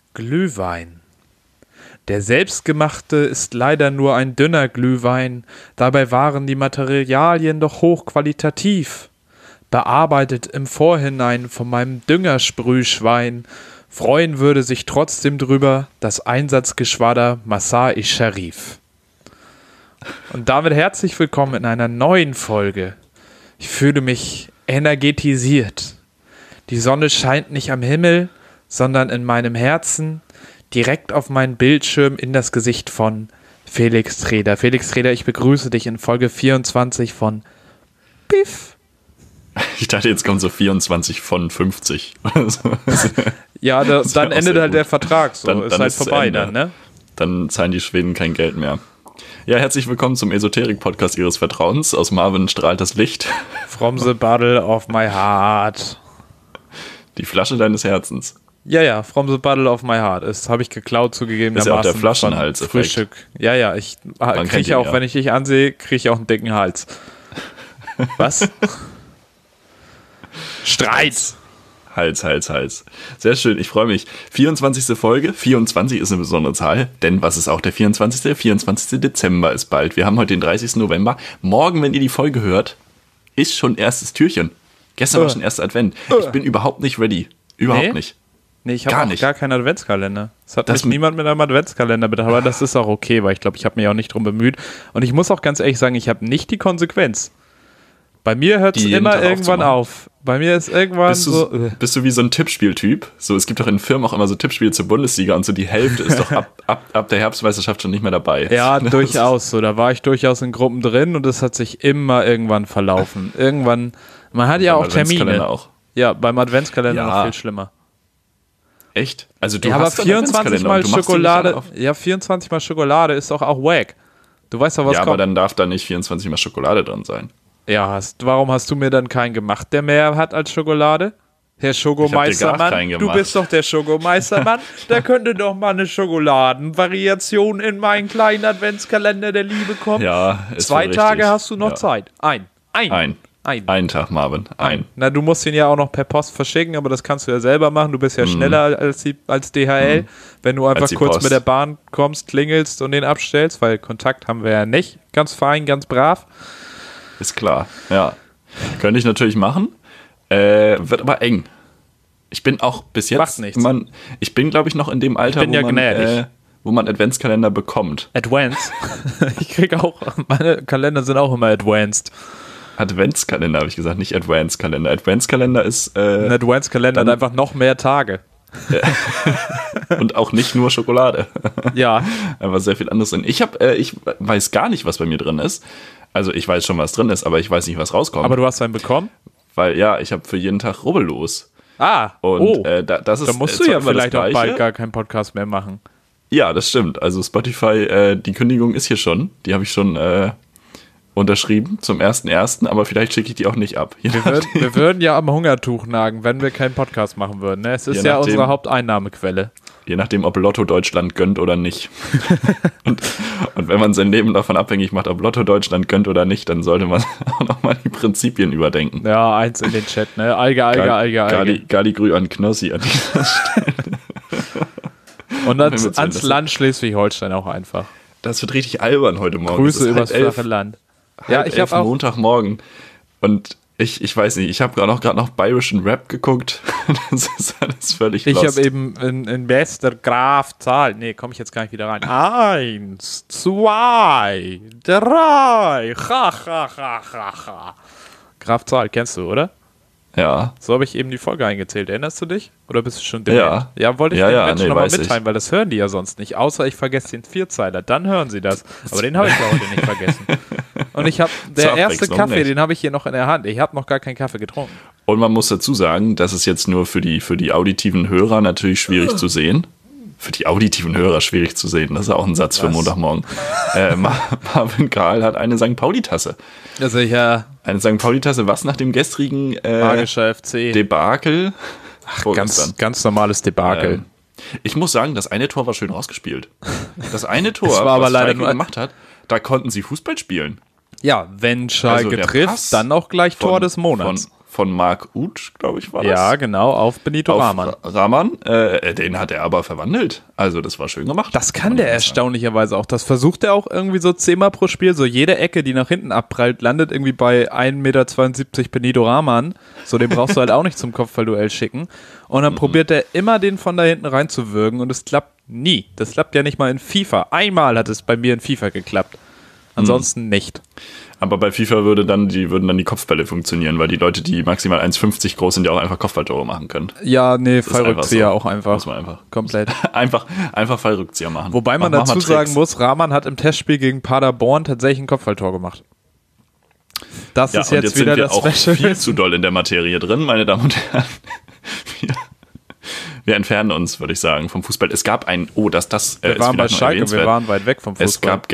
Glühwein. Der selbstgemachte ist leider nur ein dünner Glühwein, dabei waren die Materialien doch hochqualitativ. Bearbeitet im Vorhinein von meinem Düngersprühschwein, freuen würde sich trotzdem drüber das Einsatzgeschwader Masar-i-Sharif. Und damit herzlich willkommen in einer neuen Folge. Ich fühle mich energetisiert. Die Sonne scheint nicht am Himmel, sondern in meinem Herzen, direkt auf meinen Bildschirm in das Gesicht von Felix Treder. Felix Treder, ich begrüße dich in Folge 24 von Piff. Ich dachte, jetzt kommt so 24 von 50. Ja, dann endet halt der Vertrag. So. Dann ist halt vorbei dann, ne? Dann zahlen die Schweden kein Geld mehr. Ja, herzlich willkommen zum Esoterik-Podcast Ihres Vertrauens. Aus Marvin strahlt das Licht. From the bottle of my heart. Die Flasche deines Herzens. Ja, from the bottle of my heart. Das habe ich geklaut zugegebenermaßen. Ist ja auch der Flaschenhals-Effekt. Frühstück. Ja, ich kriege auch, wenn ich dich ansehe, kriege ich auch einen dicken Hals. Was? Streit! Hals. Sehr schön, ich freue mich. 24. Folge, 24 ist eine besondere Zahl, denn was ist auch der 24.? Der 24. Dezember ist bald. Wir haben heute den 30. November. Morgen, wenn ihr die Folge hört, ist schon erstes Türchen. Gestern war schon erster Advent. Ich bin überhaupt nicht ready. Überhaupt nicht. Nee, ich habe gar keinen Adventskalender. Es hat mich niemand mit einem Adventskalender bedacht, aber das ist auch okay, weil ich glaube, ich habe mich auch nicht drum bemüht. Und ich muss auch ganz ehrlich sagen, ich habe nicht die Konsequenz. Bei mir hört es immer irgendwann auf. Bei mir ist irgendwann Bist du wie so ein Tippspiel-Typ? So, es gibt doch in Firmen auch immer so Tippspiele zur Bundesliga und so die Hälfte ist doch ab der Herbstmeisterschaft schon nicht mehr dabei. Ja, durchaus so. Da war ich durchaus in Gruppen drin und es hat sich immer irgendwann verlaufen. Irgendwann, man hat ja auch Termine. Auch. Ja, beim Adventskalender noch viel schlimmer. Echt? Also du hast aber 24 Mal Schokolade. Ja, 24 Mal Schokolade ist doch auch wack. Du weißt doch, was kommt. Ja, aber dann darf da nicht 24 Mal Schokolade drin sein. Ja, warum hast du mir dann keinen gemacht, der mehr hat als Schokolade? Herr Schogomeistermann, du bist doch der Schogomeistermann. Da könnte doch mal eine Schokoladenvariation in meinen kleinen Adventskalender der Liebe kommen. Ja, ist 2 Tage hast du noch Zeit. Einen Tag, Marvin. Na, du musst ihn ja auch noch per Post verschicken, aber das kannst du ja selber machen. Du bist ja schneller als DHL. Wenn du einfach kurz Post mit der Bahn kommst, klingelst und den abstellst, weil Kontakt haben wir ja nicht. Ganz fein, ganz brav. Ist klar, ja. Könnte ich natürlich machen. Wird aber eng. Ich bin auch bis jetzt. Macht nichts. Ich bin, glaube ich, noch in dem Alter, wo man Adventskalender bekommt. Advanced? Ich kriege auch. Meine Kalender sind auch immer advanced. Adventskalender habe ich gesagt, nicht Advanced-Kalender. Adventskalender ist. Ein Adventskalender hat einfach noch mehr Tage. Und auch nicht nur Schokolade. Ja. Einfach sehr viel anderes drin. Ich weiß gar nicht, was bei mir drin ist. Also ich weiß schon, was drin ist, aber ich weiß nicht, was rauskommt. Aber du hast einen bekommen? Weil ich habe für jeden Tag Rubbellos. Und das ist. Da musst du ja vielleicht auch bald gar keinen Podcast mehr machen. Ja, das stimmt. Also Spotify, die Kündigung ist hier schon. Die habe ich schon unterschrieben zum 1.1., aber vielleicht schicke ich die auch nicht ab. Wir würden ja am Hungertuch nagen, wenn wir keinen Podcast machen würden. Ne? Es ist ja unsere Haupteinnahmequelle. Je nachdem, ob Lotto Deutschland gönnt oder nicht. und wenn man sein Leben davon abhängig macht, ob Lotto Deutschland gönnt oder nicht, dann sollte man auch nochmal die Prinzipien überdenken. Ja, eins in den Chat, ne? Alge. Galligrü an Knossi an dieser Stelle. Und ans Land Schleswig-Holstein auch einfach. Das wird richtig albern heute Morgen. Grüße übers flache Land. Ja, ich habe auch Montagmorgen und ich weiß nicht, ich habe gerade noch bayerischen Rap geguckt. Das ist alles völlig lost. Ich habe eben in bester Grafzahl, komme ich jetzt gar nicht wieder rein. 1, 2, 3, ha. Grafzahl kennst du, oder? Ja. So habe ich eben die Folge eingezählt. Erinnerst du dich? Oder bist du schon dement? Ja, wollte ich den Menschen nochmal mitteilen, weil das hören die ja sonst nicht. Außer ich vergesse den Vierzeiler, dann hören sie das. Aber den habe ich ja heute nicht vergessen. Und ich habe, der erste Kaffee, den habe ich hier noch in der Hand. Ich habe noch gar keinen Kaffee getrunken. Und man muss dazu sagen, das ist jetzt nur für die auditiven Hörer natürlich schwierig zu sehen. Für die auditiven Hörer schwierig zu sehen. Das ist auch ein Satz für Montagmorgen. Marvin Karl hat eine St. Pauli-Tasse. Ja, sicher. Eine St. Pauli-Tasse, was nach dem gestrigen Magischer FC Debakel? Ganz normales Debakel. Ich muss sagen, das eine Tor war schön rausgespielt. Das eine Tor, war aber leider nur gemacht hat, da konnten sie Fußball spielen. Ja, wenn Schalke trifft, dann auch gleich Tor des Monats. von Marc Uth, glaube ich, war das. Ja, genau, auf Benito Rahman. Rahman, den hat er aber verwandelt. Also das war schön gemacht. Das kann der erstaunlicherweise auch. Das versucht er auch irgendwie so 10-mal pro Spiel. So jede Ecke, die nach hinten abprallt, landet irgendwie bei 1,72 Meter Benito Rahman. So, den brauchst du halt auch nicht zum Kopfballduell schicken. Und dann probiert er immer, den von da hinten reinzuwürgen und es klappt nie. Das klappt ja nicht mal in FIFA. Einmal hat es bei mir in FIFA geklappt. Ansonsten nicht. Aber bei FIFA würden dann die Kopfbälle funktionieren, weil die Leute, die maximal 1,50 groß sind, ja auch einfach Kopfballtore machen können. Ja, nee, Fallrückzieher so. Auch einfach. Muss man einfach. Komplett. einfach Fallrückzieher machen. Wobei man dazu sagen muss, Rahman hat im Testspiel gegen Paderborn tatsächlich ein Kopfballtor gemacht. Das ist jetzt wieder das Special. Sind wir auch viel zu doll in der Materie drin, meine Damen und Herren. Wir entfernen uns, würde ich sagen, vom Fußball. Es gab wir waren bei Schalke, wir waren weit weg vom Fußball.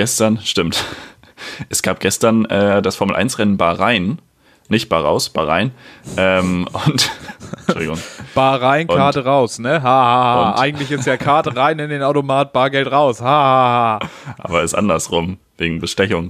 Es gab gestern das Formel-1-Rennen Bahrain, nicht Bahraus, Bahrain. Entschuldigung. Bahrain, Karte raus, ne? Ha. Eigentlich ist ja Karte rein in den Automat, Bargeld raus. Ha. Aber ist andersrum, wegen Bestechung.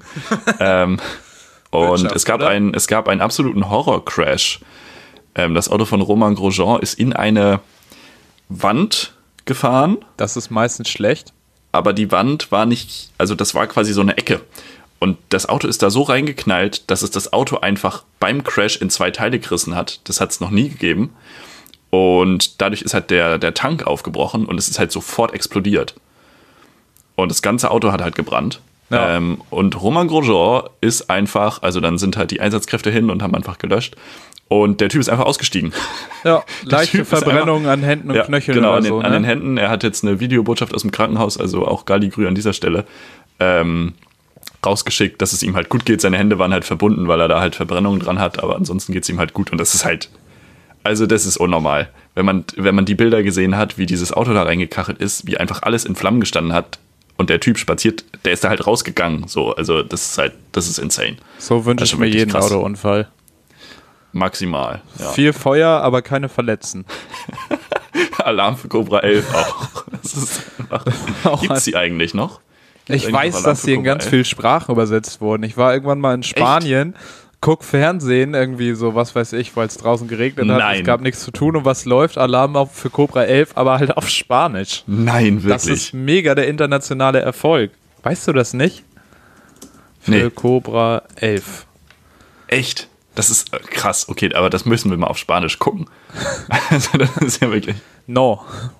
Und es gab einen absoluten Horror-Crash. Das Auto von Romain Grosjean ist in eine Wand gefahren. Das ist meistens schlecht. Aber die Wand war nicht, also das war quasi so eine Ecke. Und das Auto ist da so reingeknallt, dass es das Auto einfach beim Crash in 2 Teile gerissen hat. Das hat es noch nie gegeben. Und dadurch ist halt der Tank aufgebrochen und es ist halt sofort explodiert. Und das ganze Auto hat halt gebrannt. Ja. Und Romain Grosjean ist einfach, also dann sind halt die Einsatzkräfte hin und haben einfach gelöscht. Und der Typ ist einfach ausgestiegen. Ja, leichte Verbrennung an Händen und Knöcheln. Genau, oder an den Händen. Er hat jetzt eine Videobotschaft aus dem Krankenhaus, also auch Galligrü an dieser Stelle, rausgeschickt, dass es ihm halt gut geht. Seine Hände waren halt verbunden, weil er da halt Verbrennungen dran hat, aber ansonsten geht es ihm halt gut. Und das ist halt, also das ist unnormal. Wenn man die Bilder gesehen hat, wie dieses Auto da reingekachelt ist, wie einfach alles in Flammen gestanden hat und der Typ spaziert, der ist da halt rausgegangen. So, also das ist insane. So wünsche ich mir jeden krass. Autounfall. Maximal. Ja. Viel Feuer, aber keine Verletzten. Alarm für Cobra 11 auch. Gibt es die eigentlich noch? Ich weiß, dass die in ganz vielen Sprachen übersetzt wurden. Ich war irgendwann mal in Spanien, guck Fernsehen, irgendwie so, was weiß ich, weil es draußen geregnet hat. Es gab nichts zu tun und was läuft? Alarm für Cobra 11, aber halt auf Spanisch. Nein, wirklich. Das ist mega der internationale Erfolg. Weißt du das nicht? Für Cobra 11. Echt? Das ist krass, okay, aber das müssen wir mal auf Spanisch gucken. Also das ist ja wirklich... No.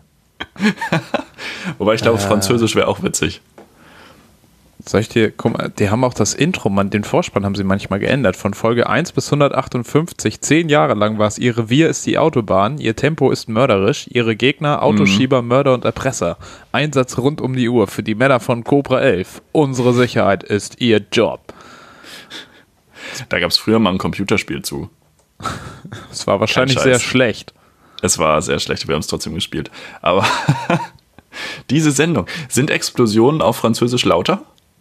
Wobei ich glaube, Französisch wäre auch witzig. Soll ich dir, guck mal, die haben auch das Intro, den Vorspann haben sie manchmal geändert. Von Folge 1 bis 158, 10 Jahre lang war es, ihr Revier ist die Autobahn, ihr Tempo ist mörderisch, ihre Gegner Autoschieber, Mörder und Erpresser. Einsatz rund um die Uhr für die Männer von Cobra 11. Unsere Sicherheit ist ihr Job. Da gab es früher mal ein Computerspiel zu. Es war wahrscheinlich sehr schlecht. Es war sehr schlecht, wir haben es trotzdem gespielt. Aber diese Sendung, sind Explosionen auf Französisch lauter?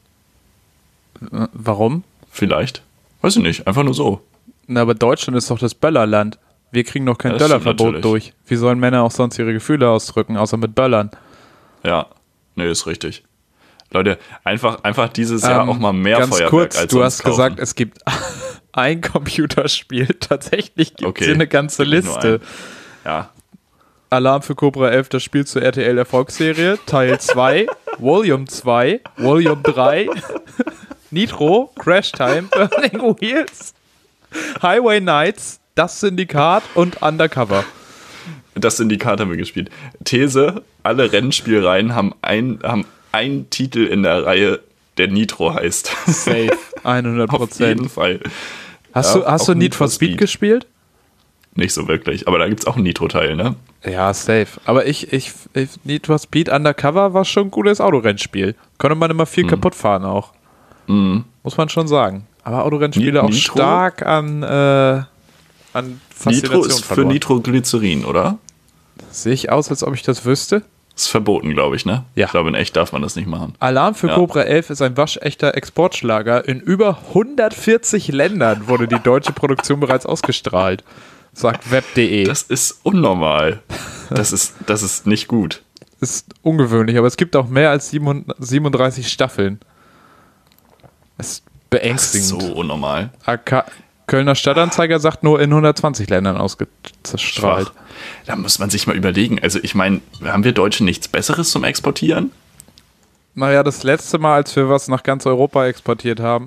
Warum? Vielleicht. Weiß ich nicht, einfach nur so. Na, aber Deutschland ist doch das Böllerland. Wir kriegen doch kein Böllerverbot durch. Wie sollen Männer auch sonst ihre Gefühle ausdrücken, außer mit Böllern? Ja, nee, ist richtig. Leute, einfach dieses Jahr auch mal mehr ganz Feuerwerk kurz, als du hast kaufen. gesagt, es gibt ein Computerspiel. Tatsächlich gibt es hier eine ganze Liste. Ja. Alarm für Cobra 11, das Spiel zur RTL Erfolgsserie, Teil 2, Volume 2, Volume 3, Nitro, Crash Time, Burning Wheels, Highway Nights, Das Syndikat und Undercover. Das Syndikat haben wir gespielt. These, alle Rennspielreihen haben einen Titel in der Reihe, der Nitro heißt. Safe, 100%. Auf jeden Fall. Hast du Need for Speed gespielt? Nicht so wirklich, aber da gibt es auch einen Nitro-Teil, ne? Ja, safe. Aber Need for Speed Undercover war schon ein gutes Autorennspiel. Konnte man immer viel kaputt fahren auch. Muss man schon sagen. Aber Autorennspiele auch stark an Faszination Nitro ist verloren. für Nitroglycerin, oder? Sehe ich aus, als ob ich das wüsste? Ist verboten, glaube ich, ne? Ja. Ich glaube, in echt darf man das nicht machen. Alarm für Cobra 11 ist ein waschechter Exportschlager. In über 140 Ländern wurde die deutsche Produktion bereits ausgestrahlt, sagt web.de. Das ist unnormal. Das ist nicht gut. Ist ungewöhnlich, aber es gibt auch mehr als 37 Staffeln. Das ist beängstigend. Das ist so unnormal. Kölner Stadtanzeiger sagt nur in 120 Ländern ausgestrahlt. Schwach. Da muss man sich mal überlegen. Also ich meine, haben wir Deutsche nichts Besseres zum Exportieren? Naja, das letzte Mal, als wir was nach ganz Europa exportiert haben.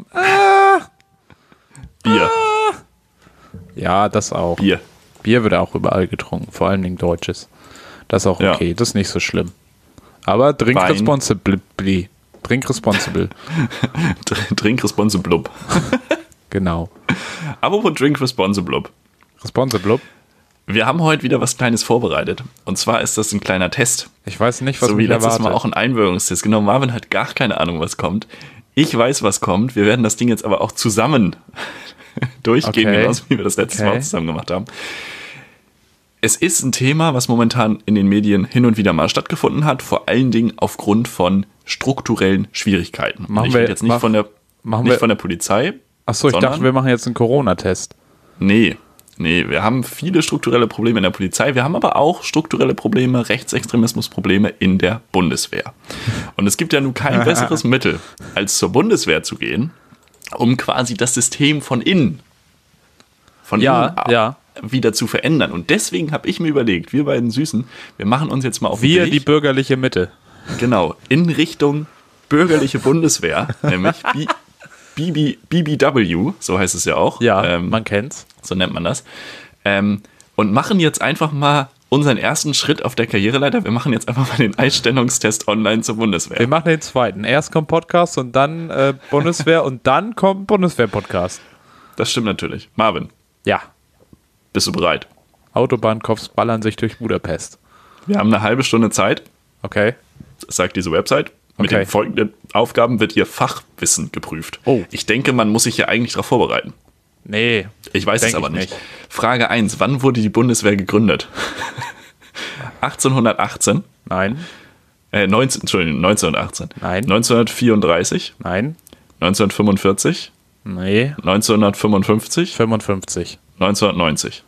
Bier. Ja, das auch. Bier. Bier wird auch überall getrunken, vor allem Deutsches. Das ist auch okay, das ist nicht so schlimm. Aber drink Wein. responsibly. Drink responsible. Drink responsible. Genau. Apropos Drink responsible. Responsible. Wir haben heute wieder was Kleines vorbereitet. Und zwar ist das ein kleiner Test. Ich weiß nicht, was So wie mich letztes erwartet. Mal auch ein Einwirkungstest. Genau, Marvin hat gar keine Ahnung, was kommt. Ich weiß, was kommt. Wir werden das Ding jetzt aber auch zusammen durchgehen, Okay. genauso wie wir das letztes Mal Okay. auch zusammen gemacht haben. Es ist ein Thema, was momentan in den Medien hin und wieder mal stattgefunden hat, vor allen Dingen aufgrund von strukturellen Schwierigkeiten. Und ich rede jetzt nicht von der Polizei. Achso, ich sondern- dachte, wir machen jetzt einen Corona-Test. Nee, wir haben viele strukturelle Probleme in der Polizei. Wir haben aber auch strukturelle Probleme, Rechtsextremismusprobleme in der Bundeswehr. Und es gibt ja nun kein besseres Mittel, als zur Bundeswehr zu gehen, um quasi das System von innen wieder zu verändern. Und deswegen habe ich mir überlegt, wir beiden Süßen, wir machen uns jetzt mal auf den Wir, Weg. die bürgerliche Mitte. Genau, in Richtung bürgerliche Bundeswehr, nämlich BBW, so heißt es ja auch. Ja, man kennt's. So nennt man das. Und machen jetzt einfach mal unseren ersten Schritt auf der Karriereleiter. Wir machen jetzt einfach mal den Einstellungstest online zur Bundeswehr. Wir machen den zweiten. Erst kommt Podcast und dann Bundeswehr und dann kommt Bundeswehr-Podcast. Das stimmt natürlich. Marvin, Ja. bist du bereit? Autobahnkopfs ballern sich durch Budapest. Wir haben eine halbe Stunde Zeit, Okay. das sagt diese Website. Mit Okay. den folgenden Aufgaben wird hier Fachwissen geprüft. Oh. Ich denke, man muss sich hier eigentlich darauf vorbereiten. Nee. Ich weiß es Denk aber ich nicht. Frage 1. Wann wurde die Bundeswehr gegründet? 1818? Nein. 1918. Nein. 1934? Nein. 1945? Nee. 1955? 55. 1990?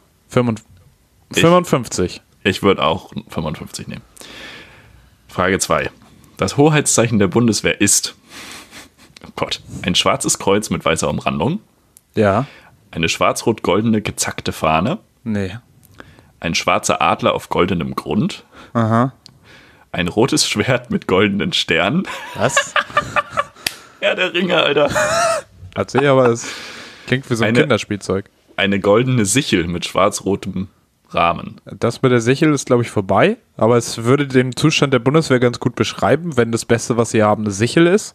55. Ich würde auch 55 nehmen. Frage 2. Das Hoheitszeichen der Bundeswehr ist, oh Gott, ein schwarzes Kreuz mit weißer Umrandung, Ja. eine schwarz-rot-goldene gezackte Fahne, Nee. ein schwarzer Adler auf goldenem Grund, Aha. ein rotes Schwert mit goldenen Sternen. Was? Ja, der Ringe, Alter. Erzähl, aber es klingt wie so ein Eine- Kinderspielzeug. Eine goldene Sichel mit schwarz-rotem Rahmen. Das mit der Sichel ist, glaube ich, vorbei, aber es würde den Zustand der Bundeswehr ganz gut beschreiben, wenn das Beste, was sie haben, eine Sichel ist.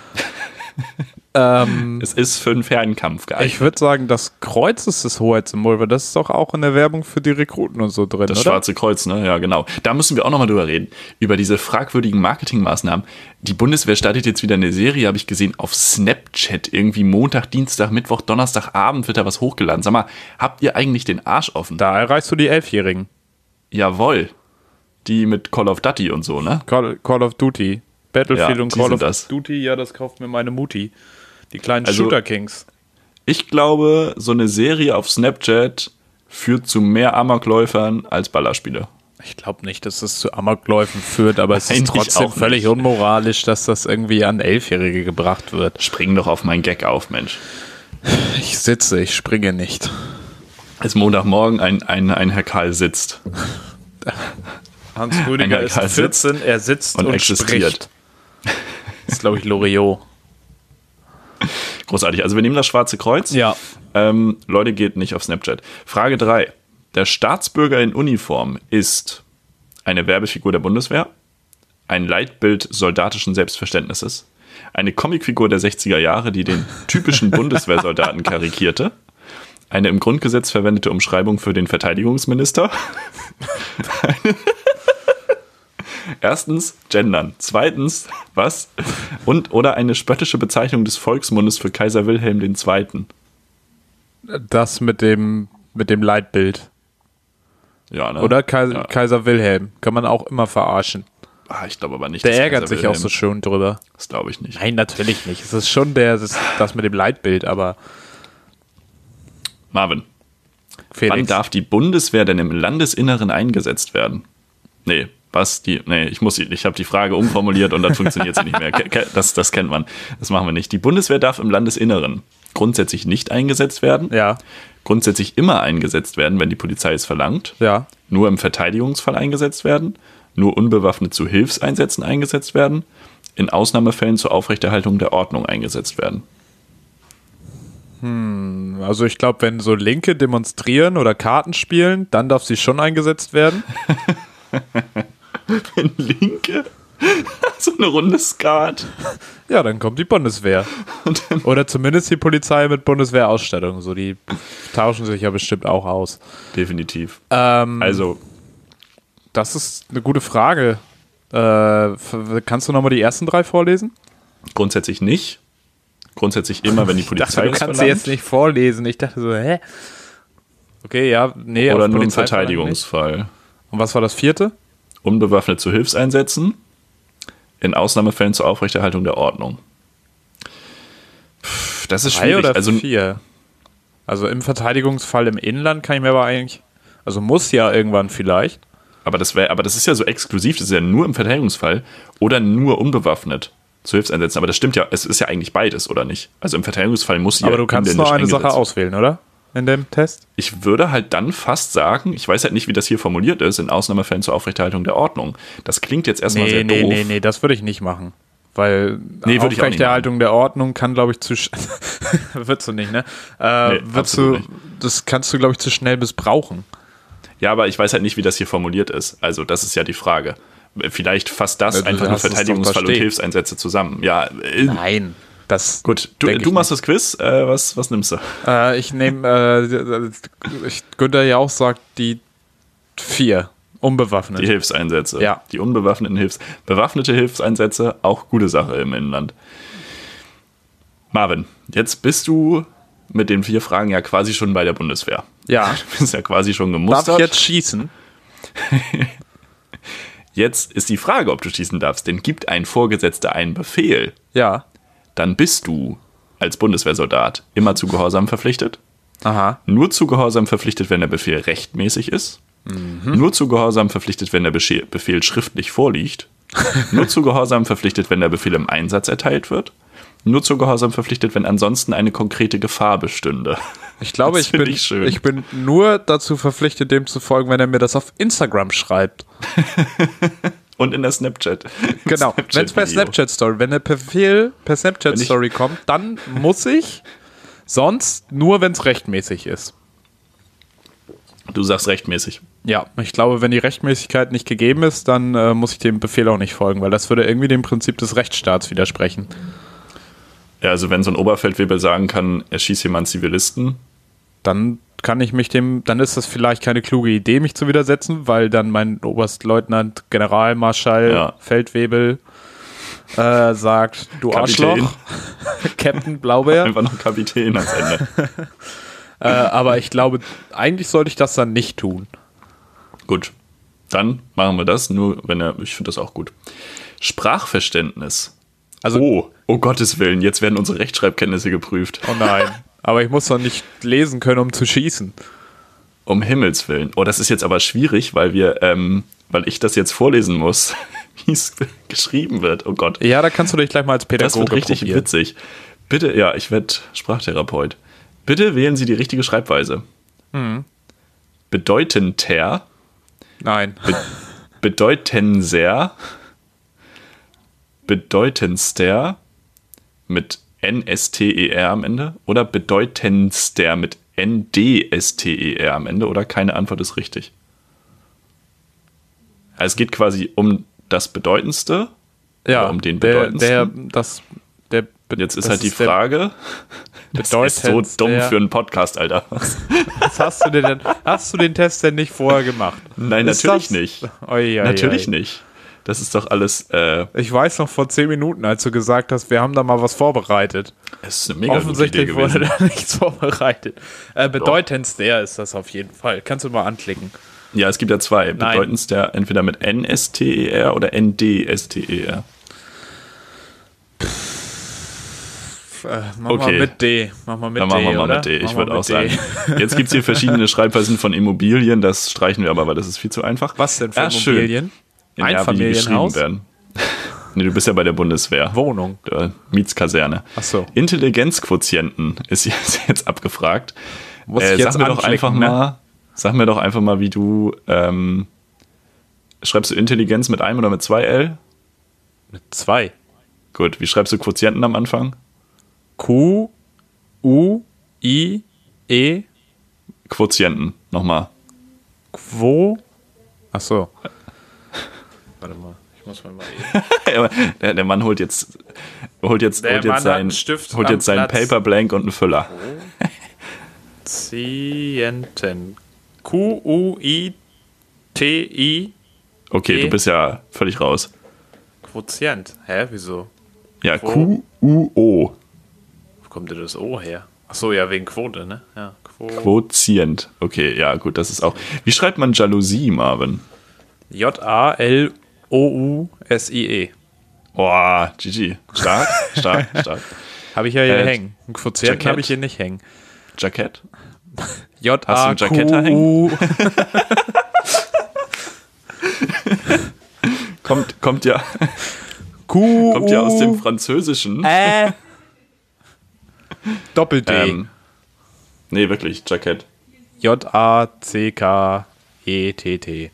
Es ist für einen Fernkampf geeignet. Ich würde sagen, das Kreuz ist das Hoheitssymbol, weil das ist doch auch in der Werbung für die Rekruten und so drin, Das oder? Schwarze Kreuz, ne? Ja, genau. Da müssen wir auch nochmal drüber reden. Über diese fragwürdigen Marketingmaßnahmen. Die Bundeswehr startet jetzt wieder eine Serie, habe ich gesehen, auf Snapchat. Irgendwie Montag, Dienstag, Mittwoch, Donnerstagabend wird da was hochgeladen. Sag mal, habt ihr eigentlich den Arsch offen? Da erreichst du die 11-Jährigen. Jawohl. Die mit Call of Duty und so, ne? Call of Duty. Battlefield Ja, und die Call sind of das. Duty, ja, das kauft mir meine Mutti. Die kleinen Also- Shooter Kings. Ich glaube, so eine Serie auf Snapchat führt zu mehr Amokläufern als Ballerspiele. Ich glaube nicht, dass es zu Amokläufen führt, aber es Nein, ist ich trotzdem auch völlig nicht. unmoralisch, dass das irgendwie an 11-Jährige gebracht wird. Spring doch auf meinen Gag auf, Mensch. Ich sitze, ich springe nicht. Es ist Montagmorgen, ein Herr Karl sitzt. Hans Rüdiger Einer ist Karl sitzt 14, er sitzt und und existiert. spricht. Das ist, glaube ich, Loriot. Großartig. Also wir nehmen das Schwarze Kreuz. Ja. Leute, geht nicht auf Snapchat. Frage 3. Der Staatsbürger in Uniform ist eine Werbefigur der Bundeswehr, ein Leitbild soldatischen Selbstverständnisses, eine Comicfigur der 60er Jahre, die den typischen Bundeswehrsoldaten karikierte, eine im Grundgesetz verwendete Umschreibung für den Verteidigungsminister. Erstens, gendern. Zweitens, was? Oder eine spöttische Bezeichnung des Volksmundes für Kaiser Wilhelm II. Das mit dem Leitbild. Ja, ne? Oder Ja. Kaiser Wilhelm. Kann man auch immer verarschen. Ich glaube aber nicht. Der dass ärgert Kaiser sich auch Wilhelm- so schön drüber. Das glaube ich nicht. Nein, natürlich nicht. Es ist schon das mit dem Leitbild, aber Marvin, Felix. wann darf die Bundeswehr denn im Landesinneren eingesetzt werden? Nee, ich habe die Frage umformuliert und dann funktioniert sie nicht mehr. Das kennt man. Das machen wir nicht. Die Bundeswehr darf im Landesinneren grundsätzlich nicht eingesetzt werden, Ja. grundsätzlich immer eingesetzt werden, wenn die Polizei es verlangt, Ja. nur im Verteidigungsfall eingesetzt werden, nur unbewaffnet zu Hilfseinsätzen eingesetzt werden, in Ausnahmefällen zur Aufrechterhaltung der Ordnung eingesetzt werden. Also ich glaube, wenn so Linke demonstrieren oder Karten spielen, dann darf sie schon eingesetzt werden. Wenn Linke so eine Runde Skat. Ja, dann kommt die Bundeswehr. Oder zumindest die Polizei mit Bundeswehrausstattung. So, die tauschen sich ja bestimmt auch aus. Definitiv. Also. Das ist eine gute Frage. Kannst du nochmal die ersten 3 vorlesen? Grundsätzlich nicht. Grundsätzlich immer, wenn die Polizei Du kannst sie jetzt nicht vorlesen. Ich dachte so, hä? Okay, ja, nee. Oder nur im Verteidigungsfall. Und was war das 4.? Unbewaffnet zu Hilfseinsätzen, in Ausnahmefällen zur Aufrechterhaltung der Ordnung. Das ist 3 schwierig. oder Also 4? Also im Verteidigungsfall im Inland kann ich mir aber eigentlich... Also muss ja irgendwann vielleicht. aber das ist ja so exklusiv, das ist ja nur im Verteidigungsfall oder nur unbewaffnet zu Hilfseinsätzen. Aber das stimmt ja, es ist ja eigentlich beides, oder nicht? Also im Verteidigungsfall muss sie Aber ja du kannst inländisch nur eine Sache eingesetzt werden. auswählen, oder? In dem Test? Ich würde halt dann fast sagen, ich weiß halt nicht, wie das hier formuliert ist, in Ausnahmefällen zur Aufrechterhaltung der Ordnung. Das klingt jetzt erstmal sehr doof. Nee, das würde ich nicht machen. Weil Nee, würde ich auch nicht Aufrechterhaltung der Ordnung kann, glaube ich, würdest du nicht, ne? absolut nicht. Das kannst du, glaube ich, zu schnell missbrauchen. Ja, aber ich weiß halt nicht, wie das hier formuliert ist. Also das ist ja die Frage. Vielleicht fasst das Ja, du einfach nur hast es doch Verteidigungsfall und verstehen. Hilfseinsätze zusammen. Ja, Nein. Das gut. denk Du ich machst das Quiz. Was nimmst du? Ich nehme, Günther ja auch sagt, die 4. Unbewaffnet. Die Hilfseinsätze. Ja. Die unbewaffneten bewaffnete Hilfseinsätze, auch gute Sache im Inland. Marvin, jetzt bist du mit den 4 Fragen ja quasi schon bei der Bundeswehr. Ja. Du bist ja quasi schon Darf gemustert. ich jetzt schießen? Jetzt ist die Frage, ob du schießen darfst. Denn gibt ein Vorgesetzter einen Befehl, Ja. dann bist du als Bundeswehrsoldat immer zu Gehorsam verpflichtet. Aha. Nur zu Gehorsam verpflichtet, wenn der Befehl rechtmäßig ist. Nur zu Gehorsam verpflichtet, wenn der Befehl schriftlich vorliegt. Nur zu Gehorsam verpflichtet, wenn der Befehl im Einsatz erteilt wird. Nur zu Gehorsam verpflichtet, wenn ansonsten eine konkrete Gefahr bestünde. Ich glaube, Das find ich schön. ich bin nur dazu verpflichtet, dem zu folgen, wenn er mir das auf Instagram schreibt. Und in der Snapchat. Genau, wenn es per Snapchat-Story, wenn der Befehl per Snapchat-Story kommt, dann muss ich, sonst nur, wenn es rechtmäßig ist. Du sagst rechtmäßig. Ja, ich glaube, wenn die Rechtmäßigkeit nicht gegeben ist, dann muss ich dem Befehl auch nicht folgen, weil das würde irgendwie dem Prinzip des Rechtsstaats widersprechen. Ja, also wenn so ein Oberfeldwebel sagen kann, er schießt jemanden Zivilisten. Dann kann ich dann ist das vielleicht keine kluge Idee, mich zu widersetzen, weil dann mein Oberstleutnant, Generalmarschall, Ja. Feldwebel sagt, du Kapitän. Arschloch, Captain Blaubeer. Einfach noch Kapitän ans Ende. Aber ich glaube, eigentlich sollte ich das dann nicht tun. Gut, dann machen wir das, nur wenn ich finde das auch gut. Sprachverständnis. Also, Oh Gottes Willen, jetzt werden unsere Rechtschreibkenntnisse geprüft. oh nein. Aber ich muss doch nicht lesen können, um zu schießen. Um Himmels Willen. Oh, das ist jetzt aber schwierig, weil ich das jetzt vorlesen muss, wie es geschrieben wird. Oh Gott. Ja, da kannst du dich gleich mal als Das Pädagoge wird richtig probieren. witzig. Bitte, ja, ich werde Sprachtherapeut. Bitte wählen Sie die richtige Schreibweise. Bedeutender, Nein. bedeutenser, bedeutendster mit NSTER am Ende oder bedeutendster mit NDSTER am Ende oder keine Antwort ist richtig. Also es geht quasi um das Bedeutendste, Ja, oder um den Bedeutendsten. Jetzt ist halt die Frage, das ist so dumm für einen Podcast, Alter. Was hast du den Test denn nicht vorher gemacht? Nein, Ist natürlich das- nicht. Oi. Natürlich nicht. Das ist doch alles, Ich weiß noch vor 10 Minuten, als du gesagt hast, wir haben da mal was vorbereitet. es ist eine mega gute Idee Offensichtlich wurde gewesen. da nichts vorbereitet. Bedeutendster ist das auf jeden Fall. Kannst du mal anklicken. Ja, es gibt ja 2. Nein. Bedeutendster entweder mit NSTER oder NDSTER. Mach Okay. mal mit D. Mach mal mit Dann D, machen wir mal oder? mit D. Ich Mach würde mal auch mit D. sagen. Jetzt gibt es hier verschiedene Schreibweisen von Immobilien. Das streichen wir aber, weil das ist viel zu einfach. Was denn für schön. Immobilien? Ja, wie die geschrieben Einfamilienhaus? werden. Nee, du bist ja bei der Bundeswehr. Wohnung. Mietskaserne. Ach so. Intelligenzquotienten ist jetzt abgefragt. Muss ich jetzt Sag mir doch einfach mal, wie du schreibst du Intelligenz mit einem oder mit 2 L? Mit 2. Gut, wie schreibst du Quotienten am Anfang? Q, U, I, E. Quotienten, nochmal. Ach so. Warte mal, ich muss mal eben. der Mann holt jetzt seinen Paper Blank und einen Füller. Quotienten. Q-U-I-T-I. Okay, du bist ja völlig raus. Quotient. Hä, wieso? Ja, Q-U-O. Wo kommt denn das O her? Ach so, ja, wegen Quote, ne? Ja, Quotient. Okay, ja, gut, das ist auch. Wie schreibt man Jalousie, Marvin? J-A-L-O-U-S-I-E. Boah, GG. Stark. Habe ich ja hier hängen. Ein Quotient habe ich hier nicht hängen. Jackett? J-A-Q-U. Kommt ja aus dem Französischen. Doppel-D. Nee, wirklich, Jackett. J-A-C-K-E-T-T.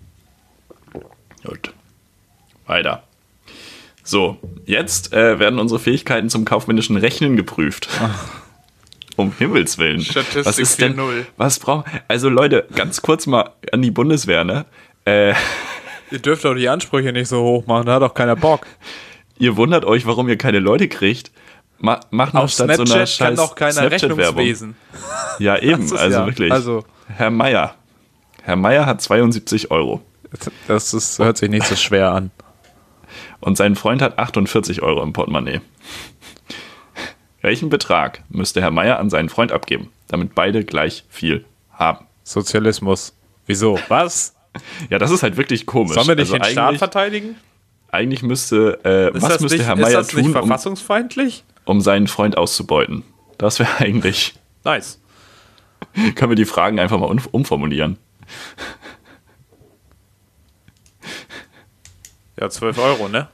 Gut. Weiter. So, jetzt werden unsere Fähigkeiten zum kaufmännischen Rechnen geprüft. Um Himmels Willen. Statistik was ist denn? 4.0. Was braucht? Also Leute, ganz kurz mal an die Bundeswehr, ne? Ihr dürft doch die Ansprüche nicht so hoch machen, da hat doch keiner Bock. Ihr wundert euch, warum ihr keine Leute kriegt. Macht noch auf statt Snapchat so einer scheiß kann doch keiner Rechnungswesen. Ja, eben, also wirklich. Also. Herr Meier hat 72 Euro. Hört sich nicht so schwer an. Und sein Freund hat 48 Euro im Portemonnaie. Welchen Betrag müsste Herr Meier an seinen Freund abgeben, damit beide gleich viel haben? Sozialismus. Wieso? Was? Ja, das ist halt wirklich komisch. Sollen wir nicht den Staat verteidigen? Eigentlich müsste, was müsste Herr Meier tun, nicht verfassungsfeindlich? Um seinen Freund auszubeuten? Das wäre eigentlich... Nice. Können wir die Fragen einfach mal umformulieren? Ja, 12 Euro, ne?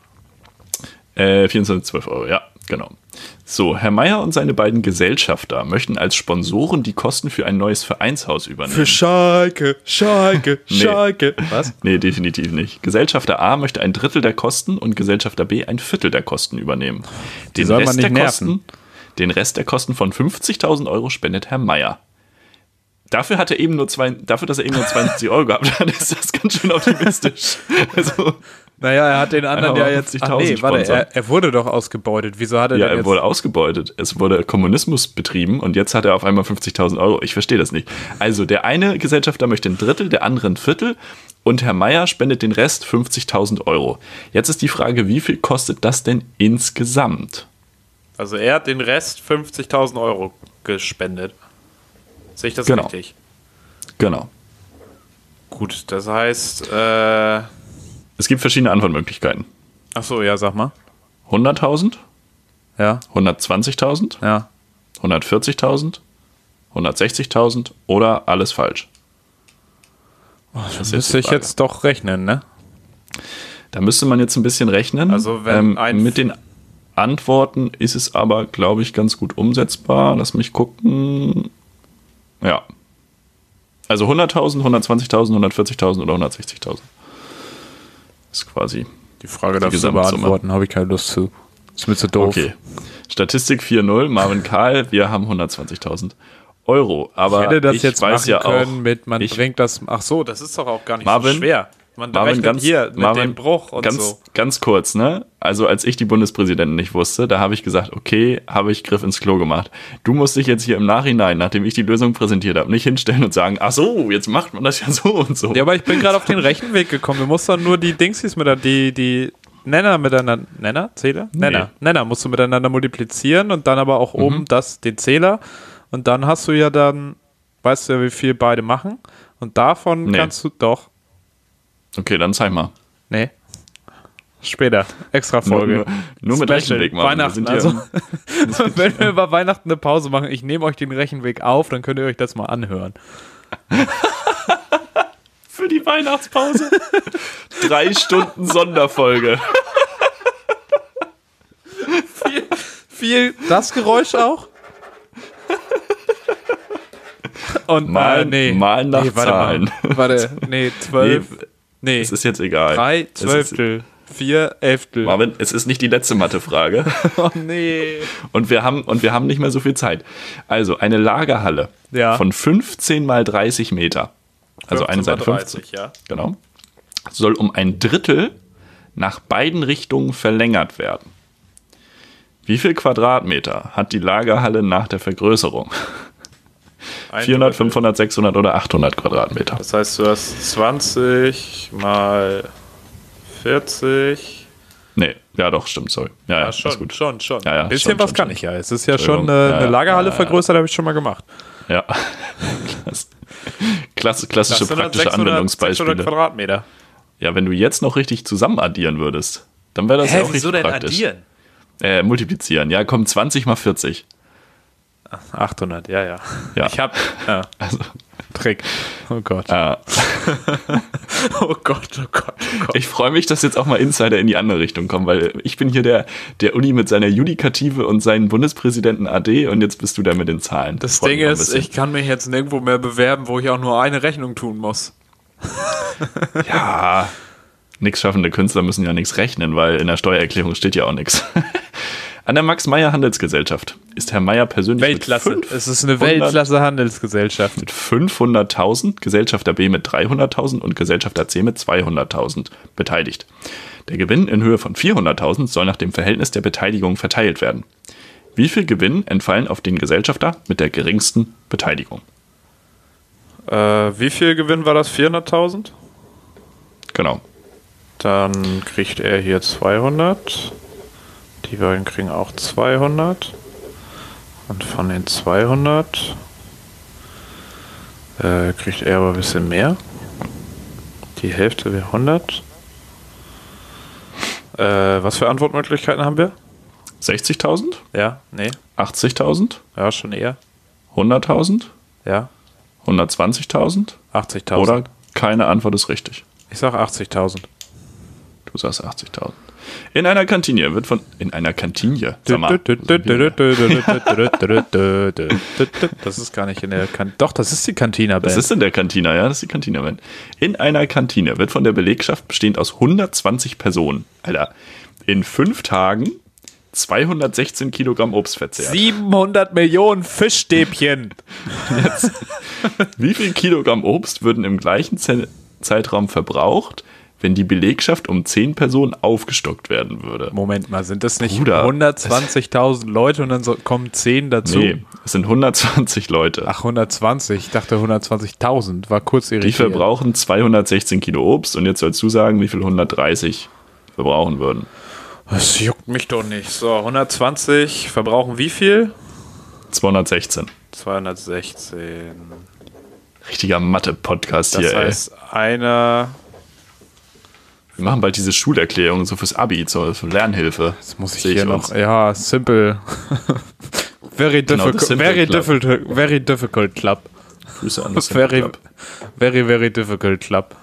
24,12 Euro, ja, genau. So, Herr Meier und seine beiden Gesellschafter möchten als Sponsoren die Kosten für ein neues Vereinshaus übernehmen. Für Schalke. Was? Nee, definitiv nicht. Gesellschafter A möchte ein Drittel der Kosten und Gesellschafter B ein Viertel der Kosten übernehmen. Den soll man nicht nerven. Den Rest der Kosten von 50.000 Euro spendet Herr Meier. Dafür, dass er eben nur 72 Euro gehabt hat, ist das ganz schön optimistisch. Also, naja, er hat den anderen ja jetzt... er wurde doch ausgebeutet. Wieso hat er denn jetzt... Ja, er wurde ausgebeutet. Es wurde Kommunismus betrieben und jetzt hat er auf einmal 50.000 Euro. Ich verstehe das nicht. Also, der eine Gesellschafter möchte ein Drittel, der andere ein Viertel und Herr Meier spendet den Rest 50.000 Euro. Jetzt ist die Frage, wie viel kostet das denn insgesamt? Also, er hat den Rest 50.000 Euro gespendet. Sehe ich das richtig? Genau. Gut, das heißt... Es gibt verschiedene Antwortmöglichkeiten. Ach so, ja, sag mal. 100.000? Ja. 120.000? Ja. 140.000? 160.000? Oder alles falsch? Das müsste ich jetzt doch rechnen, ne? Da müsste man jetzt ein bisschen rechnen. Also wenn mit den Antworten ist es aber, glaube ich, ganz gut umsetzbar. Lass mich gucken. Ja. Also 100.000, 120.000, 140.000 oder 160.000. Ist quasi die Frage, darfst du beantworten, habe ich keine Lust zu. Ist mir zu doof. Okay. Statistik 4.0 Marvin Karl, wir haben 120.000 Euro. Aber ich hätte das jetzt weiß machen können mit, man bringt das, ach so, das ist doch auch gar nicht so schwer. Man rechnet hier mit dem Bruch und so. Ganz kurz, ne? Also als ich die Bundespräsidenten nicht wusste, da habe ich gesagt, okay, habe ich Griff ins Klo gemacht. Du musst dich jetzt hier im Nachhinein, nachdem ich die Lösung präsentiert habe, nicht hinstellen und sagen, ach so, jetzt macht man das ja so und so. Ja, aber ich bin gerade auf den Rechenweg gekommen. Du musst dann nur die Dingsies die Nenner miteinander, Zähler? Nenner musst du miteinander multiplizieren und dann aber auch oben den Zähler und dann hast du ja dann, weißt du ja, wie viel beide machen und davon kannst du doch. Okay, dann zeig mal. Nee. Später. Extra Folge. Nur mit Rechenweg machen. Weihnachten. Also, wenn wir über Weihnachten eine Pause machen, ich nehme euch den Rechenweg auf, dann könnt ihr euch das mal anhören. Für die Weihnachtspause. 3 Stunden Sonderfolge. viel das Geräusch auch? Und mal nach Zahlen. Warte, 12. Nee, es ist jetzt egal. 3 Zwölftel, 4 Elftel. Marvin, es ist nicht die letzte Mathefrage. Oh nee. Und wir haben nicht mehr so viel Zeit. Also eine Lagerhalle von 15 mal 30 Meter. Also eine Seite 15. Ja. Genau. Soll um ein Drittel nach beiden Richtungen verlängert werden. Wie viel Quadratmeter hat die Lagerhalle nach der Vergrößerung? 400, 500, 600 oder 800 Quadratmeter. Das heißt, du hast 20 mal 40. Nee, ja doch, stimmt, sorry. Ja, schon. ist gut. Schon. Ja, Ein bisschen schon, was schon, kann schon. ich ja. Es ist ja schon eine Lagerhalle vergrößert, habe ich schon mal gemacht. Ja. Klassische praktische 600 Anwendungsbeispiele. Quadratmeter. Ja, wenn du jetzt noch richtig zusammen addieren würdest, dann wäre das ja auch richtig praktisch. Wieso denn addieren? Multiplizieren. Ja, komm, 20 mal 40. 800, ja. Ich hab Also, Trick. Oh Gott. ja. Oh Gott. Ich freue mich, dass jetzt auch mal Insider in die andere Richtung kommen, weil ich bin hier der Uli mit seiner Judikative und seinen Bundespräsidenten AD und jetzt bist du da mit den Zahlen. Das Ding ist, ich kann mich jetzt nirgendwo mehr bewerben, wo ich auch nur eine Rechnung tun muss. Ja, nix schaffende Künstler müssen ja nichts rechnen, weil in der Steuererklärung steht ja auch nichts. An der Max-Meyer-Handelsgesellschaft ist Herr Meyer persönlich Weltklasse. Es ist eine Weltklasse-Handelsgesellschaft. Mit 500.000, Gesellschafter B mit 300.000 und Gesellschafter C mit 200.000 beteiligt. Der Gewinn in Höhe von 400.000 soll nach dem Verhältnis der Beteiligung verteilt werden. Wie viel Gewinn entfallen auf den Gesellschafter mit der geringsten Beteiligung? Wie viel Gewinn war das? 400.000? Genau. Dann kriegt er hier 200. Die beiden kriegen auch 200. Und von den 200 kriegt er aber ein bisschen mehr. Die Hälfte wäre 100. Was für Antwortmöglichkeiten haben wir? 60.000? Ja, nee. 80.000? Ja, schon eher. 100.000? Ja. 120.000? 80.000. Oder keine Antwort ist richtig. Ich sag 80.000. Du sagst 80.000. In einer Kantine wird von... In einer Kantine? Sag mal. Das ist gar nicht in der Kantine. Doch, das ist die Cantina-Band. Das ist in der Kantina, ja, das ist die Cantina-Band. In einer Kantine wird von der Belegschaft bestehend aus 120 Personen, Alter, in 5 Tagen 216 Kilogramm Obst verzehrt. 700 Millionen Fischstäbchen. Jetzt. Wie viel Kilogramm Obst würden im gleichen Zeitraum verbraucht, wenn die Belegschaft um 10 Personen aufgestockt werden würde? Moment mal, sind das nicht Bruder, 120.000 Leute und dann kommen 10 dazu? Nee, es sind 120 Leute. Ach, 120. Ich dachte 120.000. War kurz irritiert. Die verbrauchen 216 Kilo Obst und jetzt sollst du sagen, wie viel 130 verbrauchen würden. Das juckt mich doch nicht. So, 120 verbrauchen wie viel? 216. 216. Richtiger Mathe-Podcast hier, Das heißt, einer... Wir machen bald diese Schulerklärung so fürs Abi, zur Lernhilfe. Jetzt muss ich hier noch... Ja, simple. Very difficult club. Grüße an das Simple Club. Very difficult club.